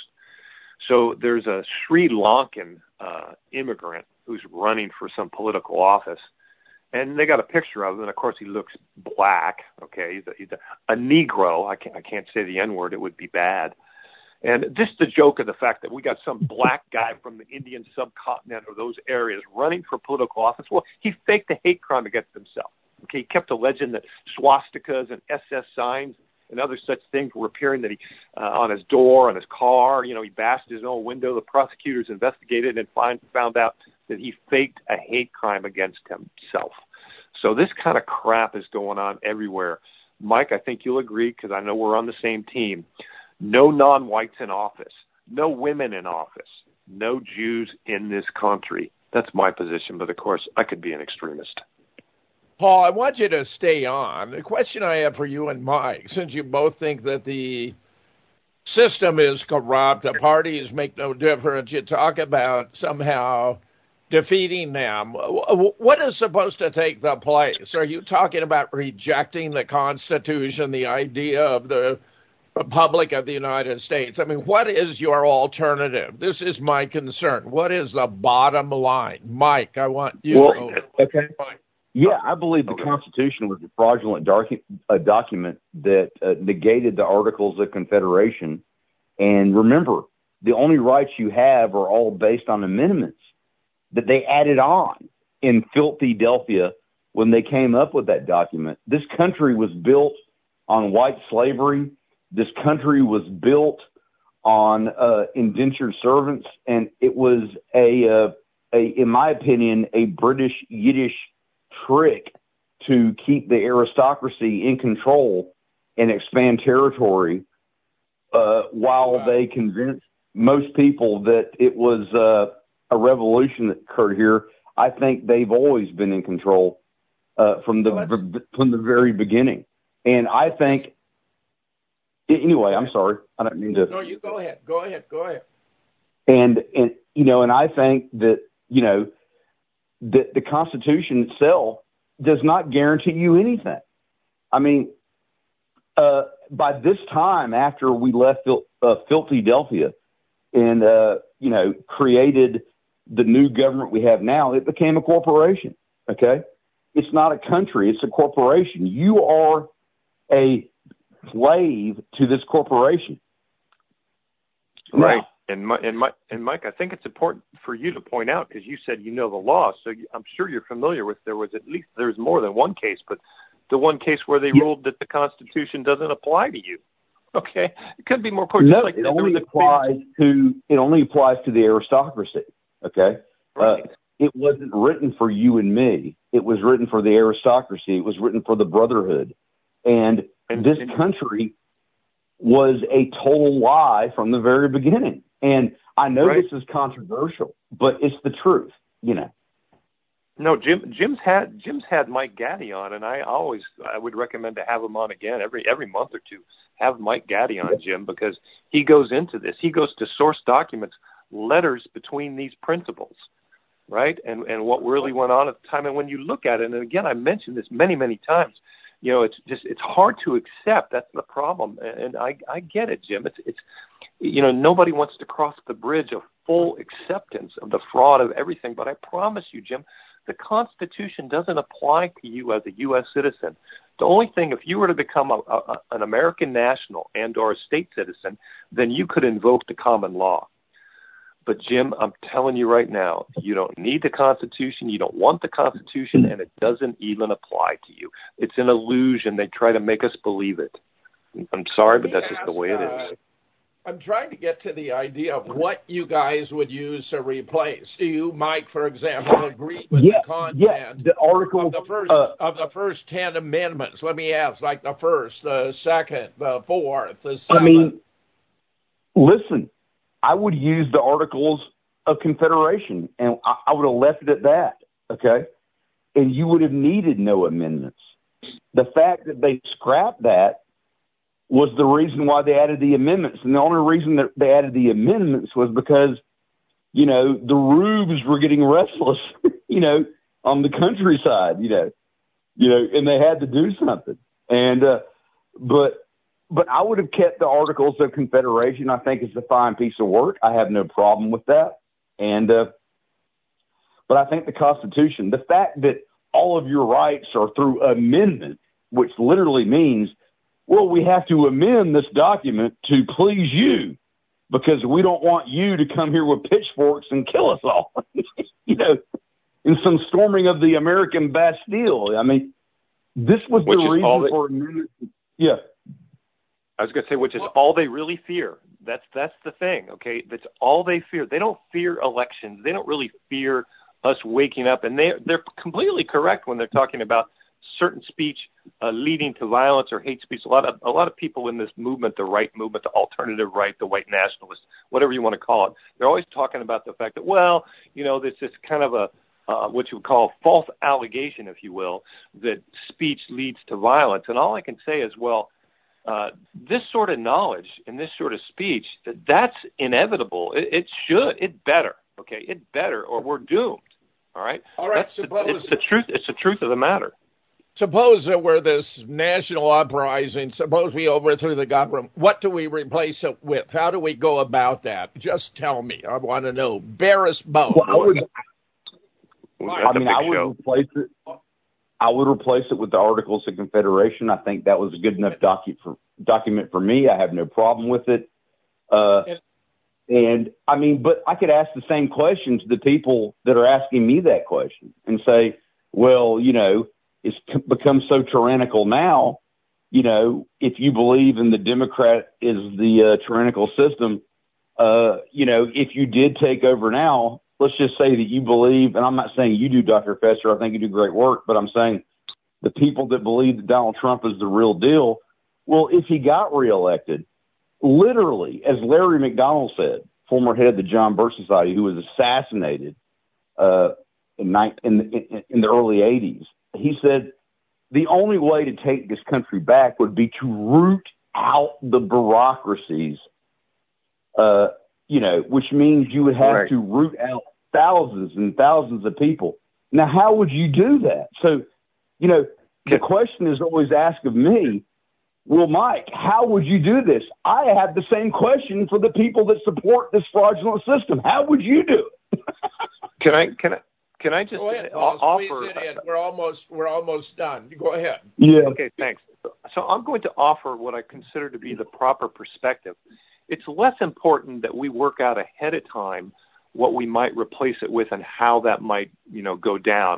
So there's a Sri Lankan immigrant who's running for some political office, and they got a picture of him, and of course he looks black. Okay, he's a Negro. I can't say the N-word; it would be bad. And just the joke of the fact that we got some black guy from the Indian subcontinent or those areas running for political office. Well, he faked a hate crime against himself. Okay, he kept alleging that swastikas and SS signs and other such things were appearing that he on his door, on his car. He bashed his own window. The prosecutors investigated and found out that he faked a hate crime against himself. So this kind of crap is going on everywhere. Mike, I think you'll agree because I know we're on the same team. No non-whites in office, no women in office, no Jews in this country. That's my position, but of course I could be an extremist. Paul, I want you to stay on. The question I have for you and Mike, since you both think that the system is corrupt, the parties make no difference, you talk about somehow defeating them. What is supposed to take the place? Are you talking about rejecting the Constitution, the idea of the Republic of the United States? I mean, what is your alternative? This is my concern. What is the bottom line? Mike, I want you to go. Okay. Yeah, I believe the Constitution was a fraudulent document that negated the Articles of Confederation. And remember, the only rights you have are all based on amendments that they added on in filthy Delphia when they came up with that document. This country was built on white slavery. This country was built on indentured servants, and it was in my opinion, a British Yiddish trick to keep the aristocracy in control and expand territory, while they convinced most people that it was a revolution that occurred here. I think they've always been in control from the very beginning, and I think. Anyway, I'm sorry. I don't mean to. No, you go ahead. Go ahead. And I think that, that the Constitution itself does not guarantee you anything. I mean, by this time, after we left Philadelphia and, created the new government we have now, it became a corporation, okay? It's not a country, it's a corporation. You are a slave to this corporation. Right. And Mike, I think it's important for you to point out, because you said you know the law, so I'm sure you're familiar with, there's more than one case, but the one case where they ruled that the Constitution doesn't apply to you. Okay, it could be more important. No, it only applies to the aristocracy. Okay, right. It wasn't written for you and me. It was written for the aristocracy. It was written for the brotherhood, and this country was a total lie from the very beginning. And I know this is controversial, but it's the truth, you know. No, Jim's had Mike Gaddy on, and I would recommend to have him on again every month or two. Have Mike Gaddy on, Jim, because he goes into this. He goes to source documents, letters between these principles, right? And what really went on at the time. And when you look at it, and again, I mentioned this many, many times, you know, it's hard to accept. That's the problem. And I get it, Jim. It's nobody wants to cross the bridge of full acceptance of the fraud of everything. But I promise you, Jim, the Constitution doesn't apply to you as a U.S. citizen. The only thing, if you were to become an American national and or a state citizen, then you could invoke the common law. But, Jim, I'm telling you right now, you don't need the Constitution, you don't want the Constitution, and it doesn't even apply to you. It's an illusion. They try to make us believe it. I'm sorry, but that's just the way it is. I'm trying to get to the idea of what you guys would use to replace. Do you, Mike, for example, agree with the content the article, of the first 10 amendments? Let me ask, like the first, the second, the fourth, the seventh. I mean, listen, I would use the Articles of Confederation, and I would have left it at that, okay? And you would have needed no amendments. The fact that they scrapped that was the reason why they added the amendments. And the only reason that they added the amendments was because, you know, the rubes were getting restless, you know, on the countryside, you know, and they had to do something. And, but I would have kept the Articles of Confederation. I think it's a fine piece of work. I have no problem with that. And, but I think the Constitution, the fact that all of your rights are through amendment, which literally means, well, we have to amend this document to please you because we don't want you to come here with pitchforks and kill us all, you know, in some storming of the American Bastille. I mean, this was the reason for amendments. Yeah. I was going to say, which is all they really fear. That's the thing, okay? That's all they fear. They don't fear elections. They don't really fear us waking up. And they're completely correct when they're talking about certain speech leading to violence or hate speech. A lot of people in this movement, the right movement, the alternative right, the white nationalists, whatever you want to call it, they're always talking about the fact that, well, you know, there's this kind of a what you would call false allegation, if you will, that speech leads to violence. And all I can say is, well, this sort of knowledge and this sort of speech, that's inevitable. It better, okay? It better, or we're doomed. All right. All right. It's the truth. It's the truth of the matter. Suppose there were this national uprising. Suppose we overthrew the government. What do we replace it with? How do we go about that? Just tell me. I want to know. Bare us both. Well, I would replace it with the Articles of Confederation. I think that was a good enough document for me. I have no problem with it. And I mean, but I could ask the same question to the people that are asking me that question and say, well, you know, it's become so tyrannical now, you know, if you believe in the Democrat is the tyrannical system, you know, if you did take over now, let's just say that you believe, and I'm not saying you do, Dr. Fester, I think you do great work, but I'm saying the people that believe that Donald Trump is the real deal, well, if he got reelected, literally, as Larry McDonald said, former head of the John Birch Society, who was assassinated in the early 80s, he said the only way to take this country back would be to root out the bureaucracies, you know, which means you would have to root out thousands and thousands of people Now, how would you do that? So, you know, the question is always asked of me, well, Mike, how would you do this? I have the same question for the people that support this fraudulent system. How would you do it? Can I just Go ahead, offer? Squeeze it in. We're almost done. Go ahead. Yeah. Okay, thanks. So I'm going to offer what I consider to be the proper perspective. It's less important that we work out ahead of time what we might replace it with and how that might, go down.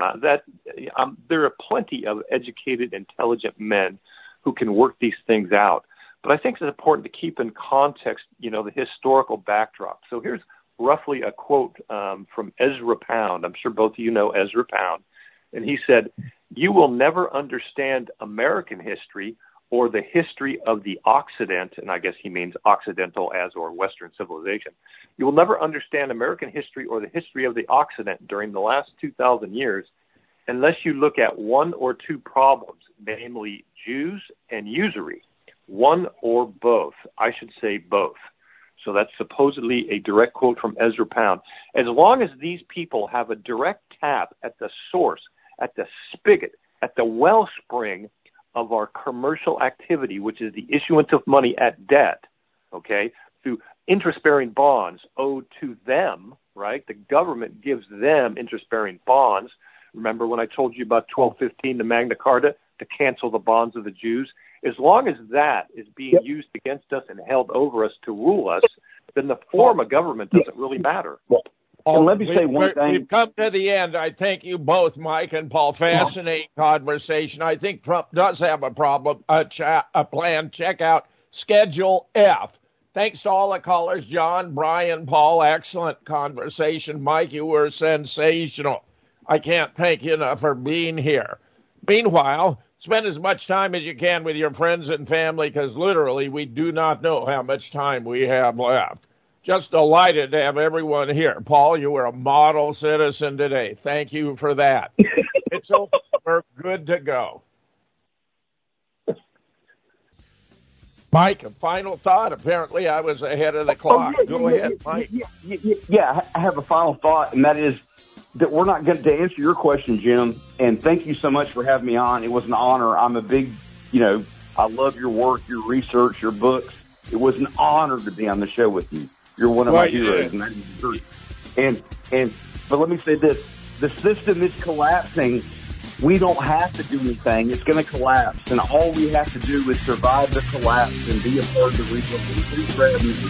There are plenty of educated, intelligent men who can work these things out. But I think it's important to keep in context, the historical backdrop. So here's roughly a quote from Ezra Pound. I'm sure both of you know Ezra Pound. And he said, "You will never understand American history or the history of the Occident," and I guess he means Occidental as or Western civilization. "You will never understand American history or the history of the Occident during the last 2,000 years unless you look at one or two problems, namely Jews and usury. One or both. I should say both." So that's supposedly a direct quote from Ezra Pound. As long as these people have a direct tap at the source, at the spigot, at the wellspring of our commercial activity, which is the issuance of money at debt, okay, through interest-bearing bonds owed to them, right? The government gives them interest-bearing bonds. Remember when I told you about 1215, the Magna Carta, to cancel the bonds of the Jews? As long as that is being used against us and held over us to rule us, then the form of government doesn't really matter. And let me say one thing. We've come to the end. I thank you both, Mike and Paul. Fascinating conversation. I think Trump does have a problem, a plan. Check out Schedule F. Thanks to all the callers, John, Brian, Paul. Excellent conversation. Mike, you were sensational. I can't thank you enough for being here. Meanwhile, spend as much time as you can with your friends and family, because literally we do not know how much time we have left. Just delighted to have everyone here. Paul, you were a model citizen today. Thank you for that. It's over. We're good to go. Mike, a final thought. Apparently I was ahead of the clock. Go ahead, Mike. Yeah, I have a final thought, and that is that we're not going to answer your question, Jim, and thank you so much for having me on. It was an honor. I'm a big, I love your work, your research, your books. It was an honor to be on the show with you. You're one of my heroes, and that is true. But let me say this: the system is collapsing. We don't have to do anything; it's going to collapse, and all we have to do is survive the collapse and be a part of the rebuilding.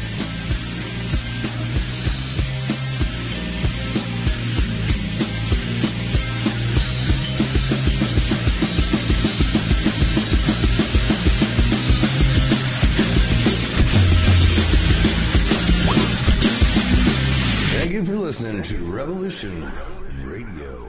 Listening to Revolution Radio.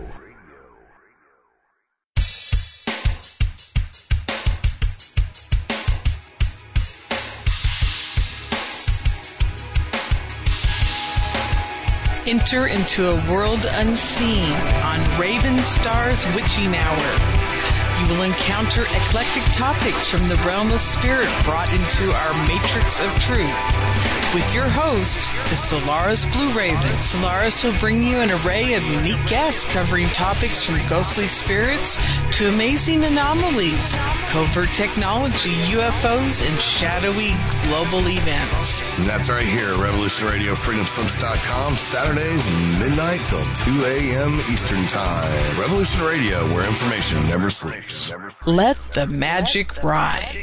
Enter into a world unseen on Raven Star's Witching Hour. You will encounter eclectic topics from the realm of spirit brought into our matrix of truth. With your host, the Solaris Blue Raven. Solaris will bring you an array of unique guests covering topics from ghostly spirits to amazing anomalies, covert technology, UFOs, and shadowy global events. And that's right here at Revolution Radio, freedomslips.com, Saturdays midnight till 2 a.m. Eastern Time. Revolution Radio, where information never sleeps. Let the magic rise.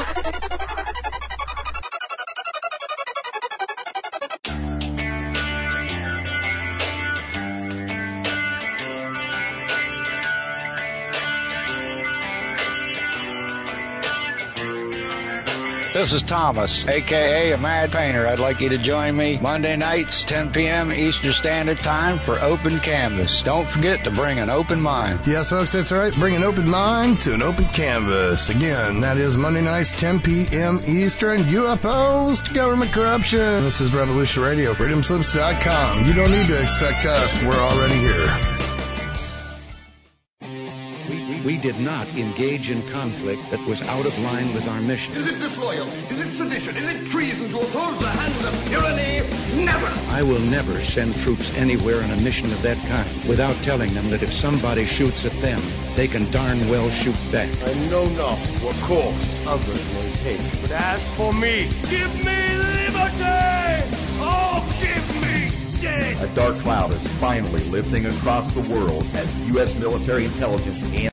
This is Thomas, a.k.a. a Mad Painter. I'd like you to join me Monday nights, 10 p.m. Eastern Standard Time for Open Canvas. Don't forget to bring an open mind. Yes, folks, that's right. Bring an open mind to an open canvas. Again, that is Monday nights, 10 p.m. Eastern. UFOs to government corruption. This is Revolution Radio, freedomslips.com. You don't need to expect us. We're already here. We did not engage in conflict that was out of line with our mission. Is it disloyal? Is it sedition? Is it treason to oppose the hands of tyranny? Never! I will never send troops anywhere on a mission of that kind without telling them that if somebody shoots at them, they can darn well shoot back. I know not what course others may take, but as for me, give me liberty! Oh, give me death! A dark cloud is finally lifting across the world as U.S. military intelligence and